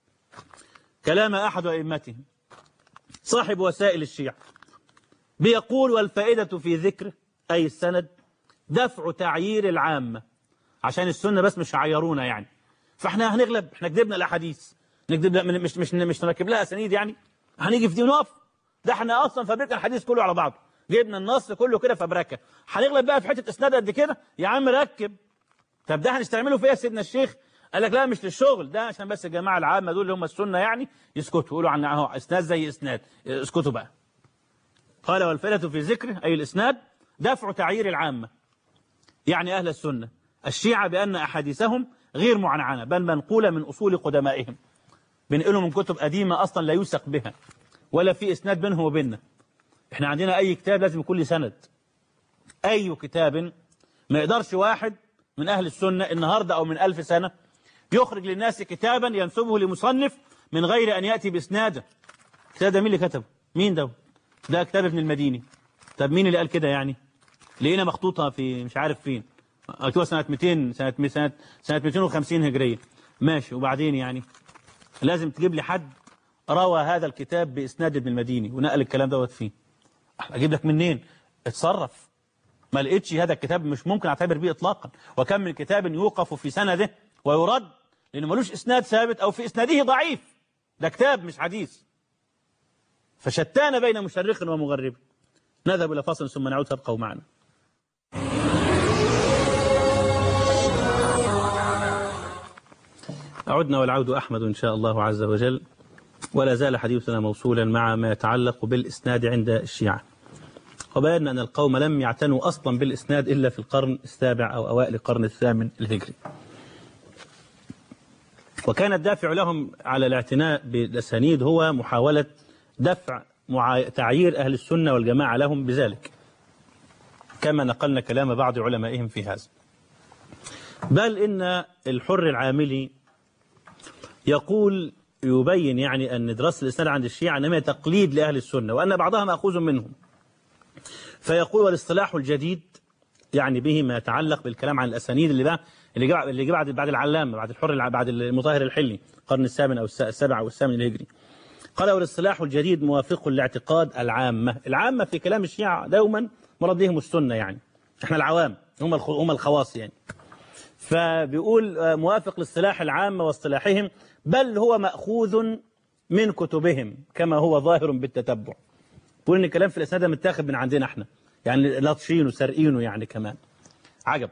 كلام احد ائمتهم صاحب وسائل الشيعة بيقول والفائدة في ذكر أي السند دفع تعيير العامة، عشان السنة بس مش هيعيرونا يعني، فاحنا هنغلب، احنا كذبنا الأحاديث نكذب مش مش مش نركب لها أسانيد يعني، هنيجي في دي ونقف؟ ده احنا أصلا فبركة الحديث كله على بعضه، جبنا النص كله كده فبركة، هنغلب بقى في حتة إسناد قد كده؟ يا عم ركب. طب ده هنستعمله فيها سيدنا الشيخ؟ قال لك لا مش للشغل، ده عشان بس الجماعة العامة دول اللي هم السنة يعني يسكتوا يقولوا عن اهو اسناد زي اسناد، اسكتوا بقى. قال والفائدة في ذكره أي الإسناد دفع تعيير العامة، يعني أهل السنة الشيعة بأن أحاديثهم غير معنعنة بل منقولة من أصول قدمائهم، بنقلوا من كتب قديمة أصلا لا يوثق بها ولا في إسناد بينهم وبيننا. إحنا عندنا أي كتاب لازم يكون له سند، أي كتاب ما يقدرش واحد من أهل السنة النهاردة أو من ألف سنة يخرج للناس كتابا ينسبه لمصنف من غير أن يأتي بإسناده. الكتاب ده مين اللي كتبه؟ مين ده؟ ده كتاب ابن المديني. طب مين اللي قال كده يعني؟ لقينا مخطوطة في مش عارف فين، مكتوبة سنة مئتين سنة سنة سنة مئتين وخمسين هجرية، ماشي، وبعدين يعني لازم تجيب لي حد روى هذا الكتاب بإسناد ابن المديني ونقل الكلام دوت فيه. أجيب لك منين؟ اتصرف. ما لقيتش هذا الكتاب مش ممكن أعتبر به إطلاقا. وكم من كتاب يوقف في سنده ويرد لأنه ملوش إسناد ثابت أو في إسناده ضعيف، ده كتاب مش حديث. فشتان بين مشرق ومغرب. نذهب إلى فاصل ثم نعود، تبقوا معنا. عدنا والعود أحمد إن شاء الله عز وجل، ولا زال حديثنا موصولا مع ما يتعلق بالإسناد عند الشيعة. وبينا أن القوم لم يعتنوا أصلا بالإسناد إلا في القرن السابع أو أوائل القرن الثامن الهجري، وكان الدافع لهم على الاعتناء بالأسانيد هو محاولة دفع مع تعيير أهل السنة والجماعة لهم بذلك، كما نقلنا كلام بعض علمائهم في هذا. بل إن الحر العاملي يقول يبين يعني أن دراسة الإسناد عند الشيعة إنما تقليد لأهل السنة، وأن بعضها مأخوذ منهم. فيقول والاصطلاح الجديد يعني به ما يتعلق بالكلام عن الأسانيد اللي بقى اللي جاء اللي جاء بعد بعد العلامة، بعد الحر، بعد المطهر الحلي، القرن الثامن أو السابع أو الثامن الهجري. قال والاصطلاح الجديد موافق لاعتقاد العامة. العامة في كلام الشيعة دوما مراد بهم السنة، يعني احنا العوام، هم هم الخواص يعني. فبيقول موافق لاصطلاح العامة واصطلاحهم، بل هو مأخوذ من كتبهم كما هو ظاهر بالتتبع. بيقول ان الكلام في الاسناد متاخد من عندنا احنا، يعني لاطشينه سارقينه يعني كمان. عجب.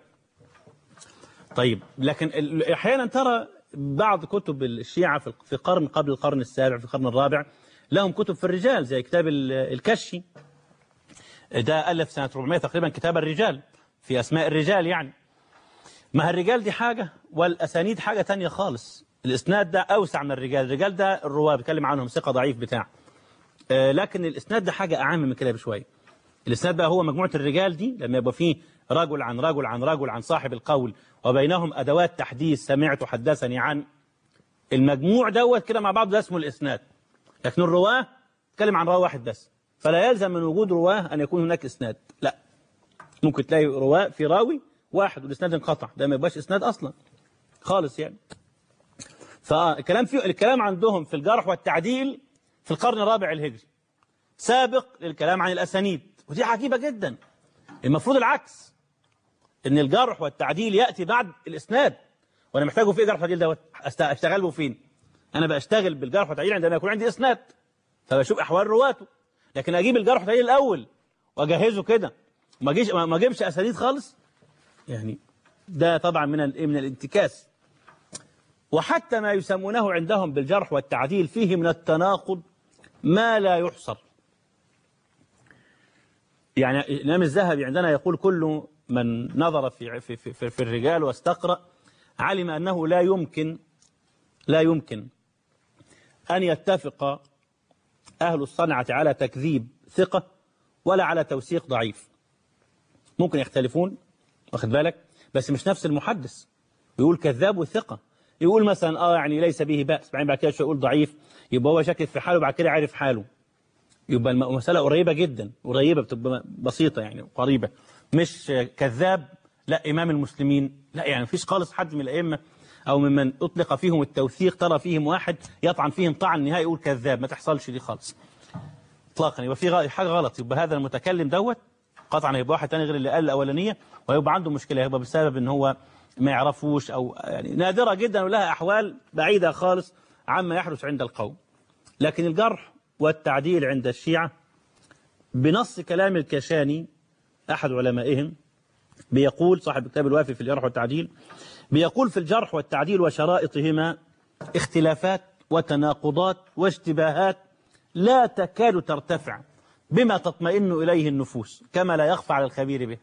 طيب لكن احيانا ترى بعض كتب الشيعة في قرن قبل القرن السابع، في القرن الرابع، لهم كتب في الرجال زي كتاب الكشي، ده ألف سنة أربعمائة تقريبا، كتاب الرجال في أسماء الرجال. يعني ما الرجال دي حاجة والأسانيد حاجة تانية خالص. الإسناد ده أوسع من الرجال، الرجال ده الرواة بيتكلم عنهم ثقة ضعيف بتاع، آه لكن الإسناد ده حاجة أعم من كده بشوية. الإسناد بقى هو مجموعة الرجال دي، لما يبقى فيه رجل عن رجل عن رجل عن صاحب القول وبينهم أدوات تحديث، سمعت حدثني عن، المجموع دوت كده مع بعض ده اسمه الإسناد. لكن الرواه تكلم عن راوي واحد بس، فلا يلزم من وجود رواه أن يكون هناك إسناد، لا، ممكن تلاقي رواه في راوي واحد والإسناد انقطع، ده ما يبقاش إسناد أصلا خالص يعني. فالكلام في الكلام عندهم في الجرح والتعديل في القرن الرابع الهجري سابق للكلام عن الأسانيد، ودي عجيبة جدا. المفروض العكس، ان الجرح والتعديل يأتي بعد الإسناد. وانا محتاجه في ايه جرح والتعديل دوت؟ اشتغل به فين؟ انا بشتغل بالجرح والتعديل عندما يكون عندي إسناد، فبشوف احوال رواته. لكن اجيب الجرح والتعديل الاول واجهزه كده وما اجيش ما اجيبش اسانيد خالص، يعني ده طبعا من من الانتكاس. وحتى ما يسمونه عندهم بالجرح والتعديل فيه من التناقض ما لا يحصر. يعني الإمام الذهبي عندنا يقول كل من نظر في في في, في الرجال واستقرأ علم أنه لا يمكن لا يمكن أن يتفق أهل الصنعة على تكذيب ثقة ولا على توثيق ضعيف. ممكن يختلفون، واخد بالك، بس مش نفس المحدث. يقول كذاب وثقة، يقول مثلا اه يعني ليس به بأس، بعدين بعد كده شويه يقول ضعيف، يبقى هو شاكك في حاله، بعد كده عارف حاله. يبقى المسألة قريبة جدا، قريبة بتبقى بسيطة يعني قريبة، مش كذاب لا إمام المسلمين، لا يعني مفيش خالص حد من الأئمة أو ممن أطلق فيهم التوثيق ترى فيهم واحد يطعن فيهم طعن نهائي يقول كذاب، ما تحصلش دي خالص إطلاقا. يبقى في حاجة غلط، يبقى هذا المتكلم دوت قطعا يبقى واحد تاني غير اللي قال الأولانية، ويبقى عنده مشكلة، يبقى بسبب إن هو ما يعرفوش، أو يعني نادرة جدا ولها أحوال بعيدة خالص عما يحدث عند القوم. لكن الجرح والتعديل عند الشيعة بنص كلام الكشاني أحد علمائهم، بيقول صاحب كتاب الوافي في الجرح والتعديل، بيقول في الجرح والتعديل وشرائطهما اختلافات وتناقضات واشتباهات لا تكاد ترتفع بما تطمئن إليه النفوس كما لا يخفى على الخبير به.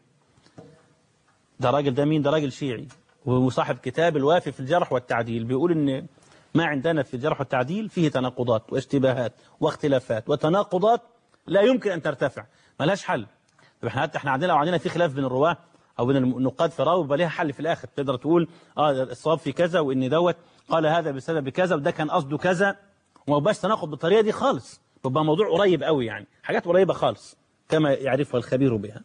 ده راجل، ده مين؟ ده راجل شيعي وصاحب كتاب الوافي في الجرح والتعديل، بيقول إن ما عندنا في الجرح والتعديل فيه تناقضات واشتباهات واختلافات وتناقضات لا يمكن أن ترتفع، ما لهاش حل. طب احنا حتى احنا عندنا لو عندنا في خلاف بين الرواه أو بين النقاد في راوي يبقى ليها حل في الآخر، تقدر تقول اه الصواب في كذا، وإن دوت قال هذا بسبب كذا وده كان قصده كذا، وما بقاش تناقض بالطريقة دي خالص، يبقى موضوع قريب قوي، يعني حاجات قريبة خالص كما يعرفها الخبير بها.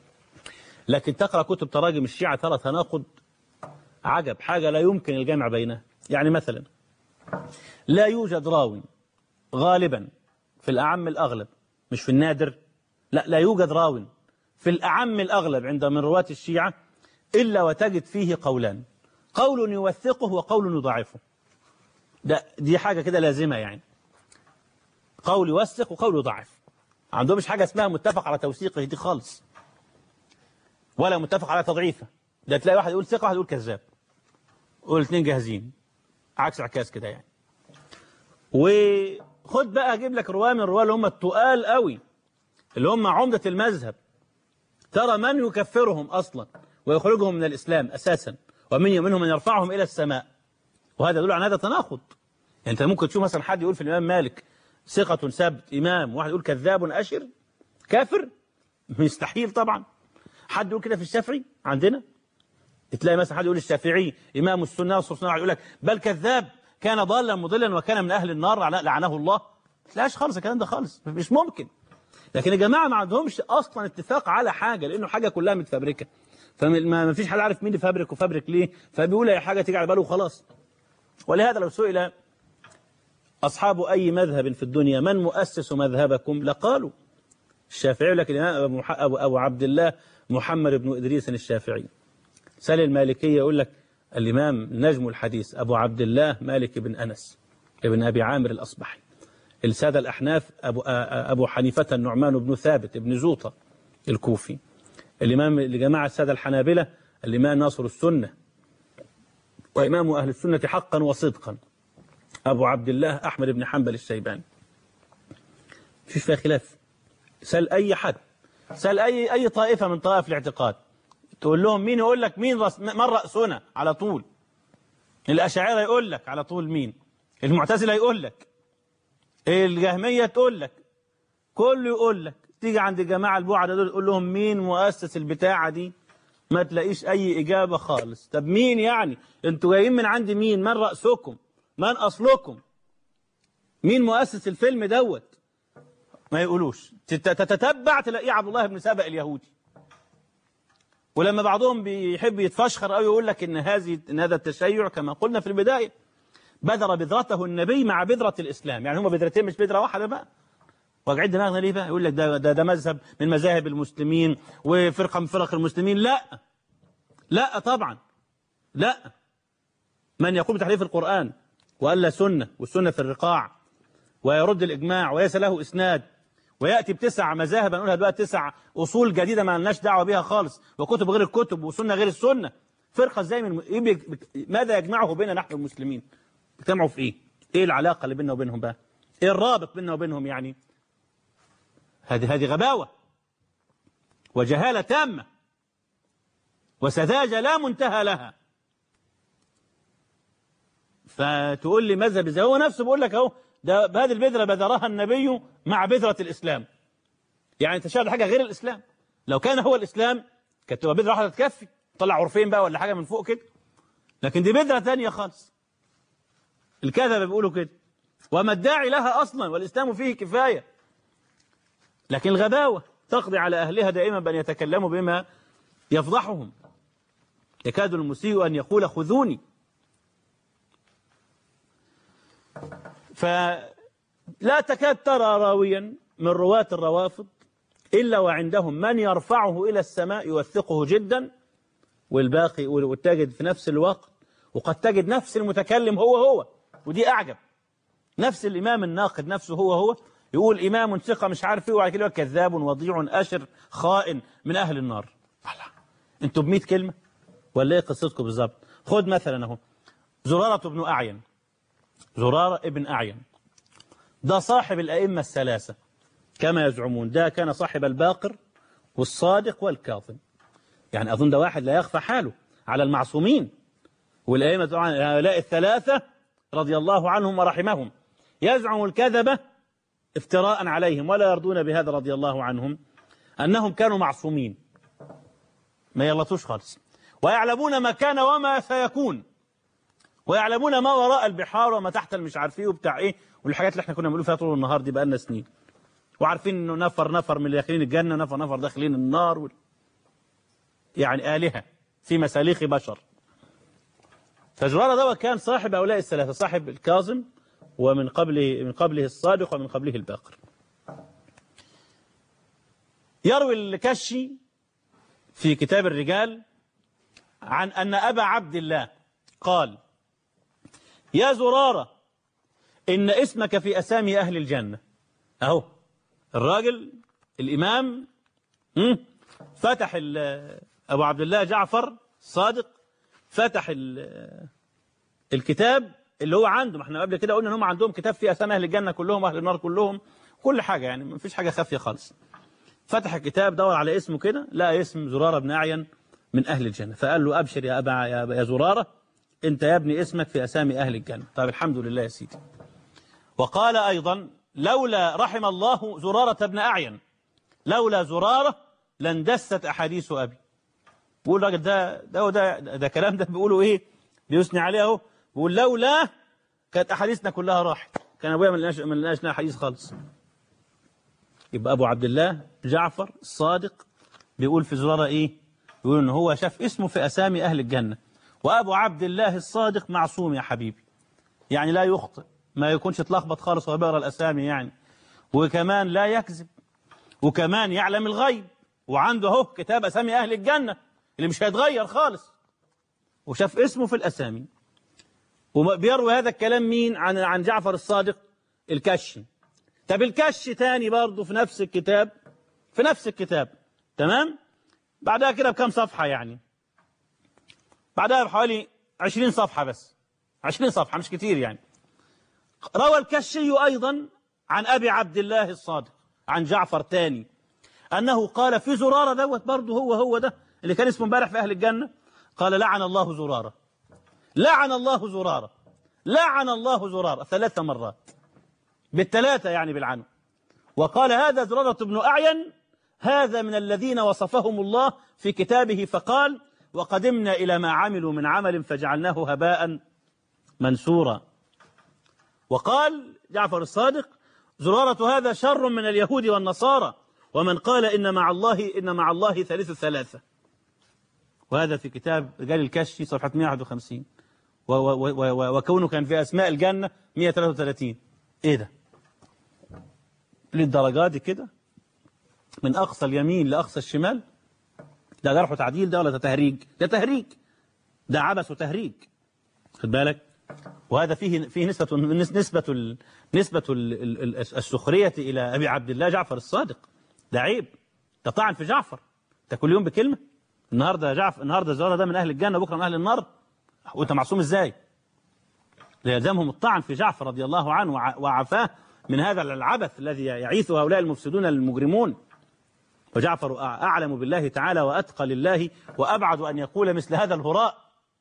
لكن تقرأ كتب تراجم الشيعة ترى تناقض عجب، حاجة لا يمكن الجمع بينها. يعني مثلا لا يوجد راوي غالبا في الأعم الأغلب، مش في النادر، لا لا يوجد راوي في الأعم الأغلب عند من رواة الشيعة إلا وتجد فيه قولان، قول يوثقه وقول يضعفه. ده دي حاجة كده لازمة، يعني قول يوثق وقول يضعف. عندهمش حاجة اسمها متفق على توثيقه دي خالص، ولا متفق على تضعيفه. ده تلاقي واحد يقول ثقة واحد يقول كذاب، والاثنين جاهزين عكس عكاس كده يعني. وخد بقى اجيب لك رواه من الرواه اللي هم التقال قوي، اللي هم عمدة المذهب، ترى من يكفرهم أصلا ويخرجهم من الإسلام أساسا، ومن منهم من يرفعهم إلى السماء. وهذا يدل عن هذا تناقض. يعني أنت ممكن تشوف مثلا حد يقول في الإمام مالك ثقة ثبت إمام، واحد يقول كذاب أشر كافر، مستحيل طبعا. حد يقول كده في الشافعي عندنا، تلاقي مثلا حد يقول الشافعي إمام السنة والسنة يقول لك بل كذاب كان ضالا مضلا وكان من أهل النار لعنه الله. ما تلاقيش خالص الكلام ده خالص، مش ممكن. لكن الجماعة ما عندهمش أصلا اتفاق على حاجة، لأنه حاجة كلها متفبركة، فما فيش حد عارف مين اللي فابرك وفابرك ليه، فبيقول أي حاجة تيجي على باله وخلاص. ولهذا لو سئل أصحاب أي مذهب في الدنيا من مؤسس مذهبكم لقالوا الشافعي، لكن الإمام أبو, أبو عبد الله محمد بن إدريس الشافعي. سأل المالكية يقول لك الإمام نجم الحديث أبو عبد الله مالك بن أنس ابن أبي عامر الأصبحي. السادة الأحناف أبو, أبو حنيفة النعمان بن ثابت ابن زوطة الكوفي. الإمام لجماعة السادة الحنابلة الإمام ناصر السنة وإمام أهل السنة حقا وصدقا أبو عبد الله أحمد بن حنبل الشيباني. فيش فيها خلاف. سأل أي حد، سأل أي أي طائفة من طائف الاعتقاد، تقول لهم مين، يقول لك مين رأس من رأسنا على طول. الأشاعرة يقول لك على طول مين، المعتزلة يقول لك، الجهمية تقول لك، كله يقول لك. تيجي عند الجماعة البعدة دول تقول لهم مين مؤسس البتاعة دي، ما تلاقيش أي إجابة خالص. طب مين يعني؟ أنتوا جايين من عند مين؟ من رأسكم؟ من أصلكم؟ مين مؤسس الفيلم دوت؟ ما يقولوش. تتتبع تلاقيه عبد الله بن سبأ اليهودي. ولما بعضهم بيحب يتفشخر أو يقول لك إن هذه إن هذا التشيع كما قلنا في البداية بذر بذرته النبي مع بذرة الإسلام، يعني هم بذرتين مش بذرة واحدة بقى. واقعد دماغنا ليه بقى؟ يقول لك ده, ده ده مذهب من مذاهب المسلمين وفرقة من فرق المسلمين. لا لا طبعا لا. من يقول بتحريف القرآن وألا سنة والسنة في الرقاع ويرد الإجماع وليس له إسناد ويأتي بتسع مذاهب، نقولها بقى تسع أصول جديدة ما لناش دعوة بها خالص، وكتب غير الكتب وسنة غير السنة، فرقة ازاي من ماذا يجمعه بيننا نحن المسلمين؟ بيجتمعوا في إيه؟ إيه العلاقة اللي بيننا وبينهم بقى؟ إيه الرابط بيننا وبينهم يعني؟ هذه هذه غباوة وجهالة تامة وسذاجة لا منتهى لها. فتقول لي مذهب زي هو نفسه بيقول لك اهو ده بهذه البذرة بذرها النبي مع بذرة الإسلام، يعني تشاهد حاجة غير الإسلام. لو كان هو الإسلام كانت تبقى بذرة واحدة تكفي، طلع عرفين بقى ولا حاجة من فوق كده، لكن دي بذرة ثانية خالص. الكذبة بيقولوا كده، وما الداعي لها أصلا والإسلام فيه كفاية. لكن الغباوة تقضي على أهلها دائما بأن يتكلموا بما يفضحهم. يكاد المسيء أن يقول خذوني. فلا تكاد ترى راويا من رواة الروافض إلا وعندهم من يرفعه إلى السماء يوثقه جدا، والباقي وتجد في نفس الوقت وقد تجد نفس المتكلم هو هو، ودي أعجب، نفس الإمام الناقد نفسه هو هو يقول إمام ثقة مش عارف ايه، وعلى كده كذاب وضيع أشر خائن من أهل النار. انتوا بمئة كلمة ولا ايه قصتكم بالظبط؟ خد مثلا اهو زرارة بن أعين. زرارة ابن أعين ده صاحب الأئمة الثلاثة كما يزعمون، ده كان صاحب الباقر والصادق والكاظم، يعني أظن ده واحد لا يخفى حاله على المعصومين. والأئمة هؤلاء الثلاثة رضي الله عنهم ورحمهم يزعم الكذبة افتراء عليهم ولا يرضون بهذا رضي الله عنهم أنهم كانوا معصومين ما يغلطوش خالص، ويعلمون ما كان وما سيكون، ويعلمون ما وراء البحار وما تحت المش عارفيه وبتاع ايه، والحاجات اللي احنا كنا بنقول فيها طول النهار دي بقى لنا سنين، وعارفين انه نفر نفر من اللي داخلين الجنة نفر نفر داخلين النار و... يعني آلهة في مساليخ بشر. فزرارة ده كان صاحب هؤلاء الثلاثة، صاحب الكاظم ومن قبله من قبله الصادق ومن قبله الباقر. يروي الكشي في كتاب الرجال عن أن أبا عبد الله قال: يا زرارة إن اسمك في أسامي أهل الجنة. أهو الراجل الإمام فتح أبو عبد الله جعفر الصادق فتح الكتاب اللي هو عنده. ما احنا قبل كده قلنا ان هم عندهم كتاب فيه اسامي اهل الجنه كلهم واهل النار كلهم، كل حاجه يعني ما فيش حاجه خافيه خالص. فتح الكتاب دور على اسمه كده، لقى اسم زراره بن اعين من اهل الجنه، فقال له ابشر يا ابا يا زراره، انت يا ابني اسمك في اسامي اهل الجنه. طيب الحمد لله يا سيدي. وقال ايضا لولا رحم الله زراره بن اعين، لولا زراره لاندست احاديث ابي. بيقول الراجل ده ده ده ده كلام ده بيقولوا ايه؟ بيثني عليه اهو، بيقول لولا كانت احاديثنا كلها راحت، كان ابويا ما لناش ما لناش حديث خالص. يبقى ابو عبد الله جعفر الصادق بيقول في زراره ايه؟ بيقول ان هو شاف اسمه في اسامي اهل الجنه. وابو عبد الله الصادق معصوم يا حبيبي، يعني لا يخطئ، ما يكونش اتلخبط خالص وهو بيقرا الاسامي يعني، وكمان لا يكذب، وكمان يعلم الغيب، وعنده اهو كتاب اسامي اهل الجنه اللي مش هيتغير خالص، وشاف اسمه في الاسامي. وبيروي هذا الكلام مين؟ عن عن جعفر الصادق؟ الكشي. طب الكشي تاني برضه في نفس الكتاب، في نفس الكتاب تمام، بعدها كده بكام صفحه يعني، بعدها بحوالي عشرين صفحه بس، عشرين صفحه مش كتير يعني. روى الكشي ايضا عن ابي عبد الله الصادق عن جعفر تاني انه قال في زراره دوت برضه، هو هو ده اللي كان اسمه امبارح في اهل الجنه، قال لعن الله زراره، لعن الله زراره، لعن الله زراره ثلاث مرات، بالثلاثه يعني بالعنو. وقال هذا زراره بن اعين هذا من الذين وصفهم الله في كتابه فقال وقدمنا الى ما عملوا من عمل فجعلناه هباء منثورا. وقال جعفر الصادق زراره هذا شر من اليهود والنصارى، ومن قال ان مع الله ان مع الله ثالث ثلاثه. وهذا في كتاب رجال الكشي صفحة مئة وواحد وخمسين. وكونه كان في أسماء الجنة مئة وثلاثة وثلاثين. إيه ده؟ للدرجات دي كده؟ من أقصى اليمين لأقصى الشمال؟ ده جرح وتعديل ده ولا ده تهريج؟ ده تهريج، ده عبث وتهريج. خد بالك؟ وهذا فيه فيه نسبة نسبة نسبة السخرية إلى أبي عبد الله جعفر الصادق. ده عيب، ده طعن في جعفر. ده كل يوم بكلمة. النهارده جعفر النهارده الزراره ده من اهل الجنه وبكره من اهل النار، وانت معصوم ازاي؟ ليلزمهم الطعن في جعفر رضي الله عنه وعافاه من هذا العبث الذي يعيث هؤلاء المفسدون المجرمون. وجعفر اعلم بالله تعالى واتقى لله وابعد ان يقول مثل هذا الهراء.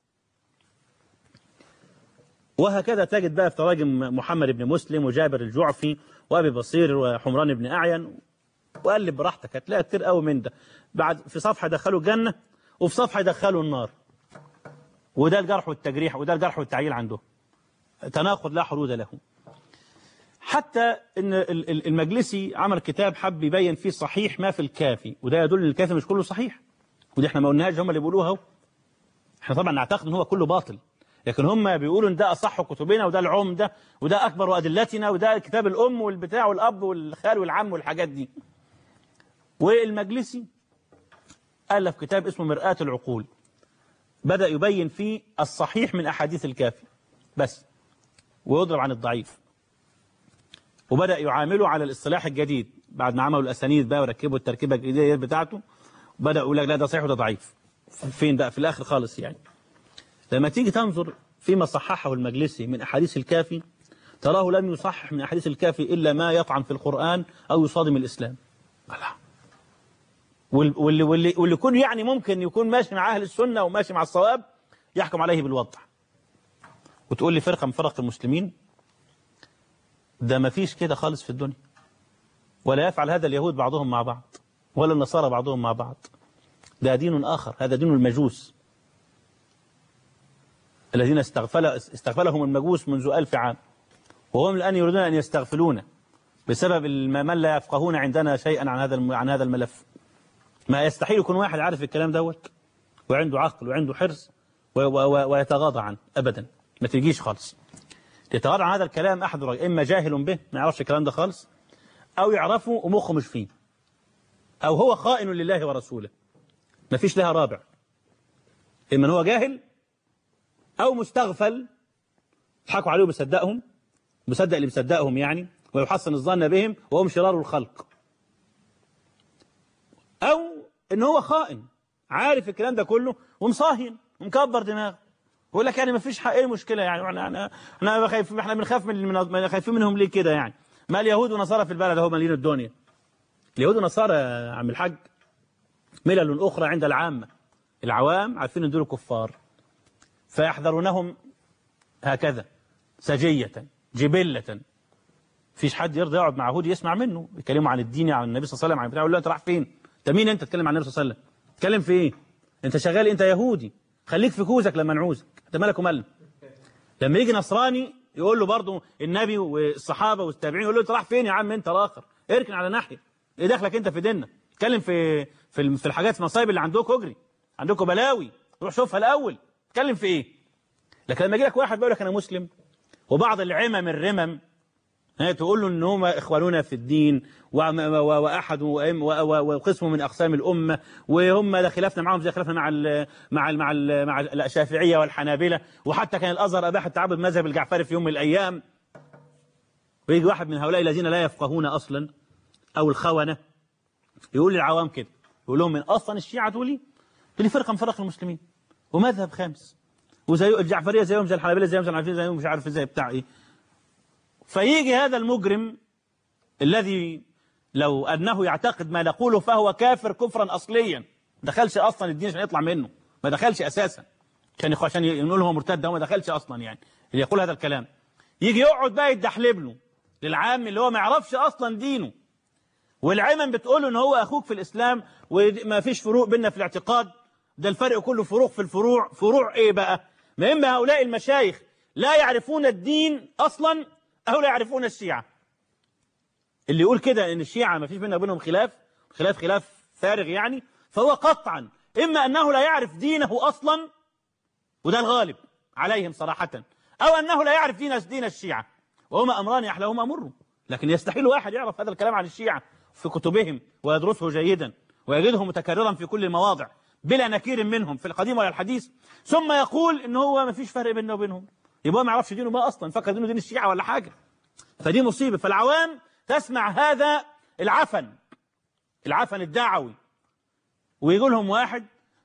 وهكذا تجد بقى في تراجم محمد بن مسلم وجابر الجعفي وابي بصير وحمران بن اعين، وقلب براحتك هتلاقي كتير قوي من ده. بعد في صفحه يدخلوا الجنه وفي صفحه يدخلوا النار، وده الجرح والتجريح وده الجرح والتعيين عندهم، تناقض لا حدود له. حتى ان المجلسي عمل كتاب حب يبين فيه صحيح ما في الكافي، وده يدل ان الكافي مش كله صحيح، ودي احنا ما قلناهاش، هم اللي بيقولوها اهو. احنا طبعا نعتقد ان هو كله باطل، لكن هم بيقولوا ان ده اصح كتبنا وده العمده وده اكبر ادلتنا وده كتاب الام والبتاع والاب والخال والعم والحاجات دي. والمجلسي ألف كتاب اسمه مرآة العقول، بدأ يبين فيه الصحيح من أحاديث الكافي بس، ويضرب عن الضعيف، وبدأ يعامله على الاصطلاح الجديد بعد ما عملوا الأسانيد بقى وركبوا التركيبة الجديدة بتاعته، بدأ يقول لك لا ده صحيح وده ضعيف. فين بقى في الآخر خالص يعني؟ لما تيجي تنظر فيما صححه المجلسي من أحاديث الكافي تراه لم يصحح من أحاديث الكافي إلا ما يطعن في القرآن أو يصادم الإسلام. الله. واللي واللي واللي يكون يعني ممكن يكون ماشي مع أهل السنة وماشي مع الصواب يحكم عليه بالوضع. وتقول لي فرقة من فرق المسلمين؟ ده ما فيش كده خالص في الدنيا، ولا يفعل هذا اليهود بعضهم مع بعض ولا النصارى بعضهم مع بعض. ده دين آخر، هذا دين المجوس الذين استغفل استغفلهم المجوس منذ ألف عام، وهم الآن يريدون أن يستغفلون بسبب من لا يفقهون عندنا شيئا عن هذا عن هذا الملف. ما يستحيل يكون واحد عارف الكلام دوت وعنده عقل وعنده حرص ويتغاضى عنه أبدا، ما تجيش خالص. يتغاضى عن هذا الكلام أحد رجل، إما جاهل به ما يعرفش الكلام ده خالص، أو يعرفه ومخه مش فيه، أو هو خائن لله ورسوله، ما فيش لها رابع. إما هو جاهل أو مستغفل يضحكوا عليه وبيصدقهم، بيصدق اللي بيصدقهم يعني، ويحسن الظن بهم وهم شرار الخلق. أو إن هو خائن عارف الكلام ده كله ومصاهن ومكبر دماغه ويقول لك يعني ما فيش حق، ايه المشكله يعني احنا احنا احنا خايف احنا بنخاف من من خايفين منهم ليه كده يعني؟ ما اليهود ونصارى في البلد اهو مالين الدنيا. اليهود والنصارى يا عم الحاج ملل اخرى عند العامه. العوام عارفين ان دول كفار فيحذرونهم هكذا سجيه جبله. فيش حد يرضى يقعد مع يهودي يسمع منه يكلموا عن الدين عن النبي صلى الله عليه وسلم عن بتاع، يقول له انت رايح فين؟ انت مين انت تتكلم عن النبي صلى الله عليه وسلم؟ تتكلم في ايه؟ انت شغال انت يهودي خليك في كوزك لما نعوزك، انت مالك ومالنا. لما يجي نصراني يقول له برضه النبي والصحابه والتابعين يقول له انت رايح فين يا عم انت الاخر؟ اركن على ناحيه. ايه دخلك انت في ديننا؟ اتكلم في في في الحاجات المصايب اللي عندكم، اجري عندكم بلاوي روح شوفها الاول. اتكلم في ايه؟ لكن لما يجي لك واحد بيقول لك انا مسلم وبعض العمم الرمم تقول له ان هم اخواننا في الدين واحد وقسم من اقسام الامه وهم ده خلافنا معهم زي خلافنا مع ال مع ال مع ال مع الشافعيه والحنابله، وحتى كان الازهر اباح التعبد مذهب الجعفري في يوم من الايام. ويجي واحد من هؤلاء الذين لا يفقهون اصلا او الخونه يقول للعوام كده، يقول لهم من اصلا الشيعه دول دول فرقه من فرق المسلمين ومذهب خامس وزي الجعفريه زيهم زي الحنابله زيهم زي الحنفيه زيهم مش عارف ازاي بتاع ايه. فيجي هذا المجرم الذي لو أنه يعتقد ما نقوله فهو كافر كفرا أصليا، ما دخلش أصلا الدين عشان يطلع منه، ما دخلش أساسا عشان عشان يقول هو مرتد، هو ما دخلش أصلا يعني اللي يقول هذا الكلام. يجي يقعد بقى يدحلب له للعام اللي هو ما يعرفش أصلا دينه، والعمم بتقول له إن هو أخوك في الإسلام وما فيش فروق بيننا في الاعتقاد، ده الفرق كله فروق في الفروع. فروع إيه بقى؟ ما إما هؤلاء المشايخ لا يعرفون الدين أصلا أو لا يعرفون الشيعة. اللي يقول كده إن الشيعة ما فيش بيننا وبينهم خلاف خلاف خلاف فارغ يعني، فهو قطعا إما أنه لا يعرف دينه أصلا وده الغالب عليهم صراحة، أو أنه لا يعرف دين دين الشيعة، وهما أمران أحلاهما مر. لكن يستحيل واحد يعرف هذا الكلام عن الشيعة في كتبهم ويدرسه جيدا ويجده متكررا في كل المواضع بلا نكير منهم في القديم ولا الحديث، ثم يقول إن هو ما فيش فرق بيننا وبينهم، يبقى ما يعرفش دينه ما أصلا، فكر دينه دين الشيعة ولا حاجة. فدي مصيبة. فالعوام تسمع هذا العفن العفن الدعوي، ويجي لهم واحد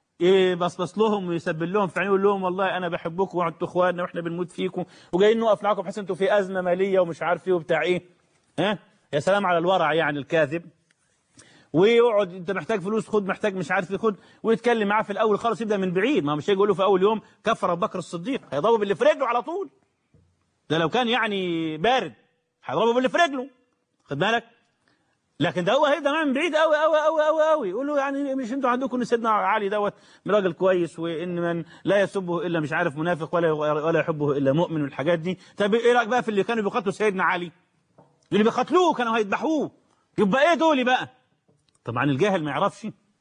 يبصبص لهم ويسبل لهم في عينيه ويقول لهم والله أنا بحبكم وأنتوا إخواننا وإحنا بنموت فيكم وجايين نقف معاكم بحيث أنتوا في أزمة مالية ومش عارف إيه وبتاع إيه. ها يا سلام على الورع يعني الكاذب. ويقعد انت محتاج فلوس خد، محتاج مش عارف خد، ويتكلم معاه في الاول خالص يبدا من بعيد، ما هو مش هيجي يقول له في اول يوم كفر ابو بكر الصديق، هيضربه باللي في رجله على طول. ده لو كان يعني بارد هيضربه باللي في رجله، خد بالك. لكن ده هو هيبدا معاه من بعيد قوي قوي قوي قوي قوي، يقول له يعني مش انتوا عندكم ان سيدنا علي دوت راجل كويس وان من لا يسبه الا مش عارف منافق ولا ولا يحبه الا مؤمن والحاجات دي. طب ايه رايك بقى في اللي كانوا بيقاتلوا سيدنا علي؟ اللي بيقاتلوه كانوا هيذبحوه، يبقى ايه دول بقى؟ طبعا الجاهل ما يعرفش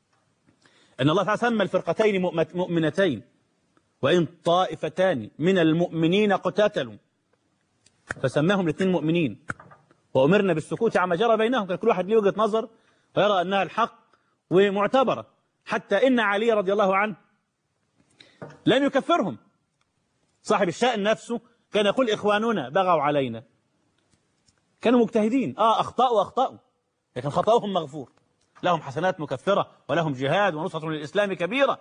ان الله تعالى سمى الفرقتين مؤمنتين وان طائفتان من المؤمنين اقتتلوا فسماهم الاثنين مؤمنين، وامرنا بالسكوت عما جرى بينهم، كان كل واحد له وجهه نظر ويرى انها الحق ومعتبره، حتى ان علي رضي الله عنه لم يكفرهم. صاحب الشأن نفسه كان يقول اخواننا بغوا علينا، كانوا مجتهدين اه اخطاوا اخطاوا لكن خطاهم مغفور، لهم حسنات مكفرة ولهم جهاد ونصرة للإسلام كبيرة.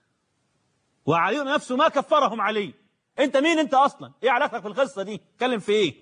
وعلي نفسه ما كفرهم علي. أنت مين أنت أصلا؟ إيه علاقتك في القصة دي؟ تكلم في إيه؟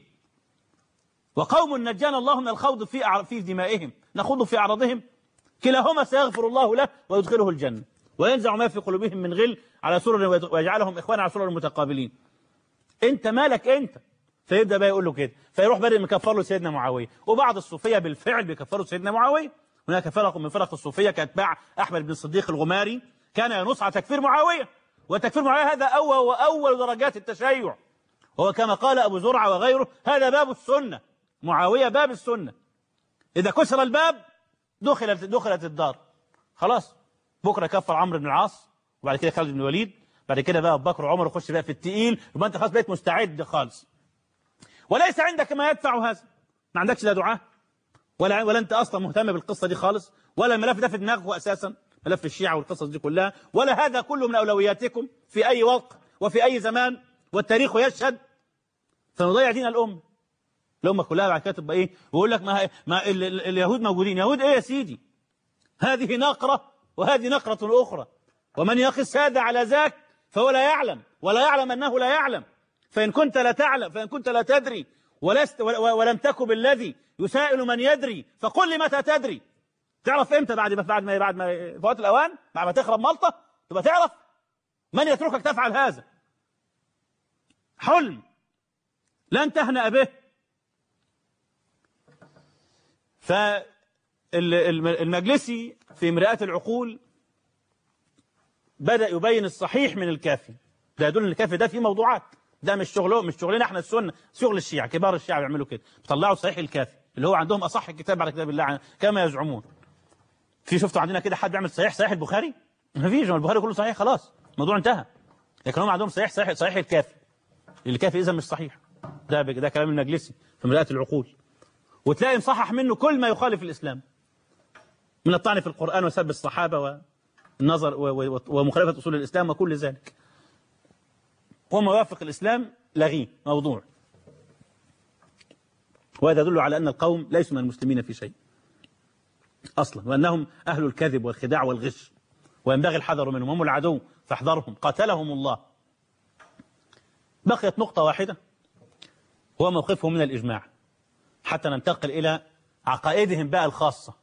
وقوم نجانا الله من الخوض في في دمائهم نخوض في أعراضهم كلاهما سيغفر الله له ويدخله الجنة وينزع ما في قلوبهم من غل على سرر ويجعلهم إخوانا على سرر متقابلين. أنت مالك أنت؟ فيبدأ بقى يقول له كده، فيروح بدل مكفر له سيدنا معاوية. وبعض الصوفية بالفعل بيكفروا سيدنا معاوية. هناك فرق من فرق الصوفية كاتباع أحمد بن الصديق الغماري كان ينص على تكفير معاوية، وتكفير معاوية هذا أول وأول درجات التشيع، وهو كما قال أبو زرعة وغيره هذا باب السنة، معاوية باب السنة، إذا كسر الباب دخلت دخلت الدار خلاص. بكرة كفر عمرو بن العاص وبعد كده خالد بن الوليد، بعد كده بقى أبو بكر وعمر يخش بقى في التقيل، يبقى أنت خلاص بقيت مستعد خالص، وليس عندك ما يدفع هذا، ما عندكش لا دعاء ولا ولا انت اصلا مهتم بالقصه دي خالص، ولا الملف ده في دماغك اساسا، ملف الشيعه والقصص دي كلها، ولا هذا كله من اولوياتكم في اي وقت وفي اي زمان، والتاريخ يشهد. فنضيع دين الامه، الامه كلها بعد كده تبقى ايه؟ ويقول لك ما, ما ال ال اليهود موجودين. يهود ايه يا سيدي؟ هذه نقرة وهذه نقرة أخرى، ومن يقس هذا على ذاك فهو لا يعلم ولا يعلم أنه لا يعلم. فإن كنت لا تعلم، فإن كنت لا تدري ولست ولم تكن بالذي يسائل من يدري فقل لي متى تدري. تعرف إمتى؟ بعد ما بعد ما بعد ما فوات الأوان، بعد ما تخرب ملطة تبقى تعرف. من يتركك تفعل هذا؟ حلم لن تهنأ به. فالمجلسي في مرآة العقول بدأ يبين الصحيح من الكافي. ده يدل ان الكافي ده فيه موضوعات، ده مش شغله، مش شغلنا احنا السنه، شغل الشيعة. كبار الشيعة بيعملوا كده، بيطلعوا صحيح الكافي اللي هو عندهم اصح كتاب على كتاب الله كما يزعمون. في شفتوا عندنا كده حد بيعمل صحيح صحيح البخاري؟ ما فيش، البخاري كله صحيح خلاص الموضوع انتهى. لكن هم عندهم صحيح صحيح صحيح الكافي. الكافي اذا مش صحيح. ده ده كلام المجلسي في مرآة العقول. وتلاقي مصحح منه كل ما يخالف الاسلام من الطعن في القرآن وسب الصحابة والنظر ومخالفة أصول الإسلام وكل ذلك. وما يوافق الإسلام لغيه موضوع. وهذا يدل على أن القوم ليسوا من المسلمين في شيء أصلا، وأنهم أهل الكذب والخداع والغش، وينبغي الحذر منهم. هم العدو فاحذرهم قاتلهم الله. بقيت نقطة واحدة هو موقفهم من الإجماع، حتى ننتقل إلى عقائدهم بقى الخاصة.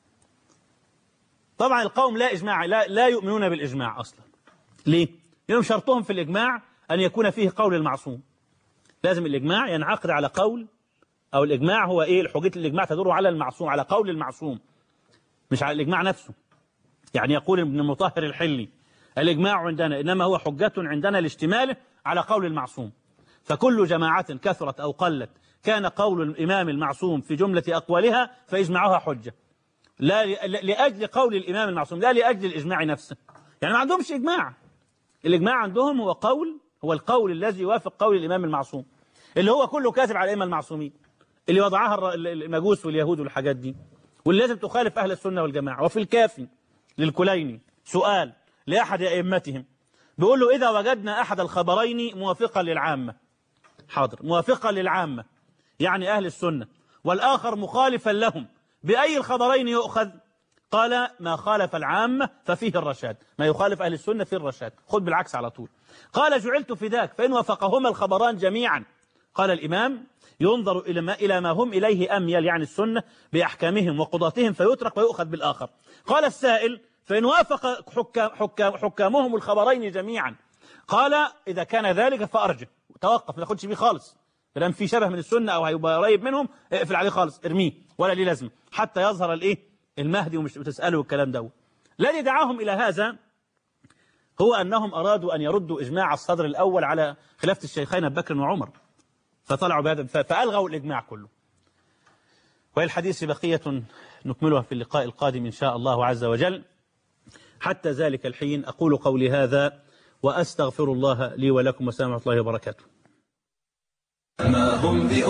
طبعا القوم لا إجماع، لا, لا يؤمنون بالإجماع أصلا. ليه؟ لأنهم شرطهم في الإجماع أن يكون فيه قول المعصوم. لازم الإجماع ينعقد على قول، أو الإجماع هو إيه؟ الحجة الإجماع تدور على المعصوم، على قول المعصوم، مش على الإجماع نفسه. يعني يقول ابن المطهر الحلي الإجماع عندنا إنما هو حجة عندنا لاشتماله على قول المعصوم. فكل جماعة كثرت أو قلت كان قول الإمام المعصوم في جملة أقوالها فإجماعها حجة، لا لأجل قول الإمام المعصوم، لا لأجل الإجماع نفسه. يعني ما عندهمش إجماع. الإجماع عندهم هو قول، هو القول الذي يوافق قول الإمام المعصوم، اللي هو كله كاذب على الأئمة المعصومين اللي وضعها المجوس واليهود والحاجات دي، واللي لازم تخالف أهل السنة والجماعة. وفي الكافي للكليني سؤال لأحد أئمتهم بيقول له: إذا وجدنا أحد الخبرين موافقا للعامة، حاضر، موافقا للعامة يعني أهل السنة، والآخر مخالفا لهم، بأي الخبرين يؤخذ؟ قال: ما خالف العامة ففيه الرشاد، ما يخالف أهل السنة فيه الرشاد، خذ بالعكس على طول. قال: جعلت فداك فإن وافقهما الخبران جميعا. قال الإمام: ينظر إلى ما, إلى ما هم إليه أميل، يعني السنة بأحكامهم وقضاتهم، فيترك ويؤخذ بالآخر. قال السائل: فإن وافق حكام حكام حكامهم الخبرين جميعا. قال: إذا كان ذلك فأرجه، توقف، ما تاخدش بيه خالص، لأن في شبه من السنة أو هيبقى قريب منهم، اقفل عليه خالص، ارميه ولا ليه لازمه حتى يظهر الإيه المهدي ومش بتسأله الكلام ده. الذي دعاهم إلى هذا هو أنهم أرادوا أن يردوا إجماع الصدر الأول على خلافة الشيخين أبي بكر وعمر، فطلعوا بهذا فألغوا الإجماع كله. والحديث بقية نكملها في اللقاء القادم إن شاء الله عز وجل. حتى ذلك الحين أقول قولي هذا وأستغفر الله لي ولكم، والسلام ورحمة الله وبركاته.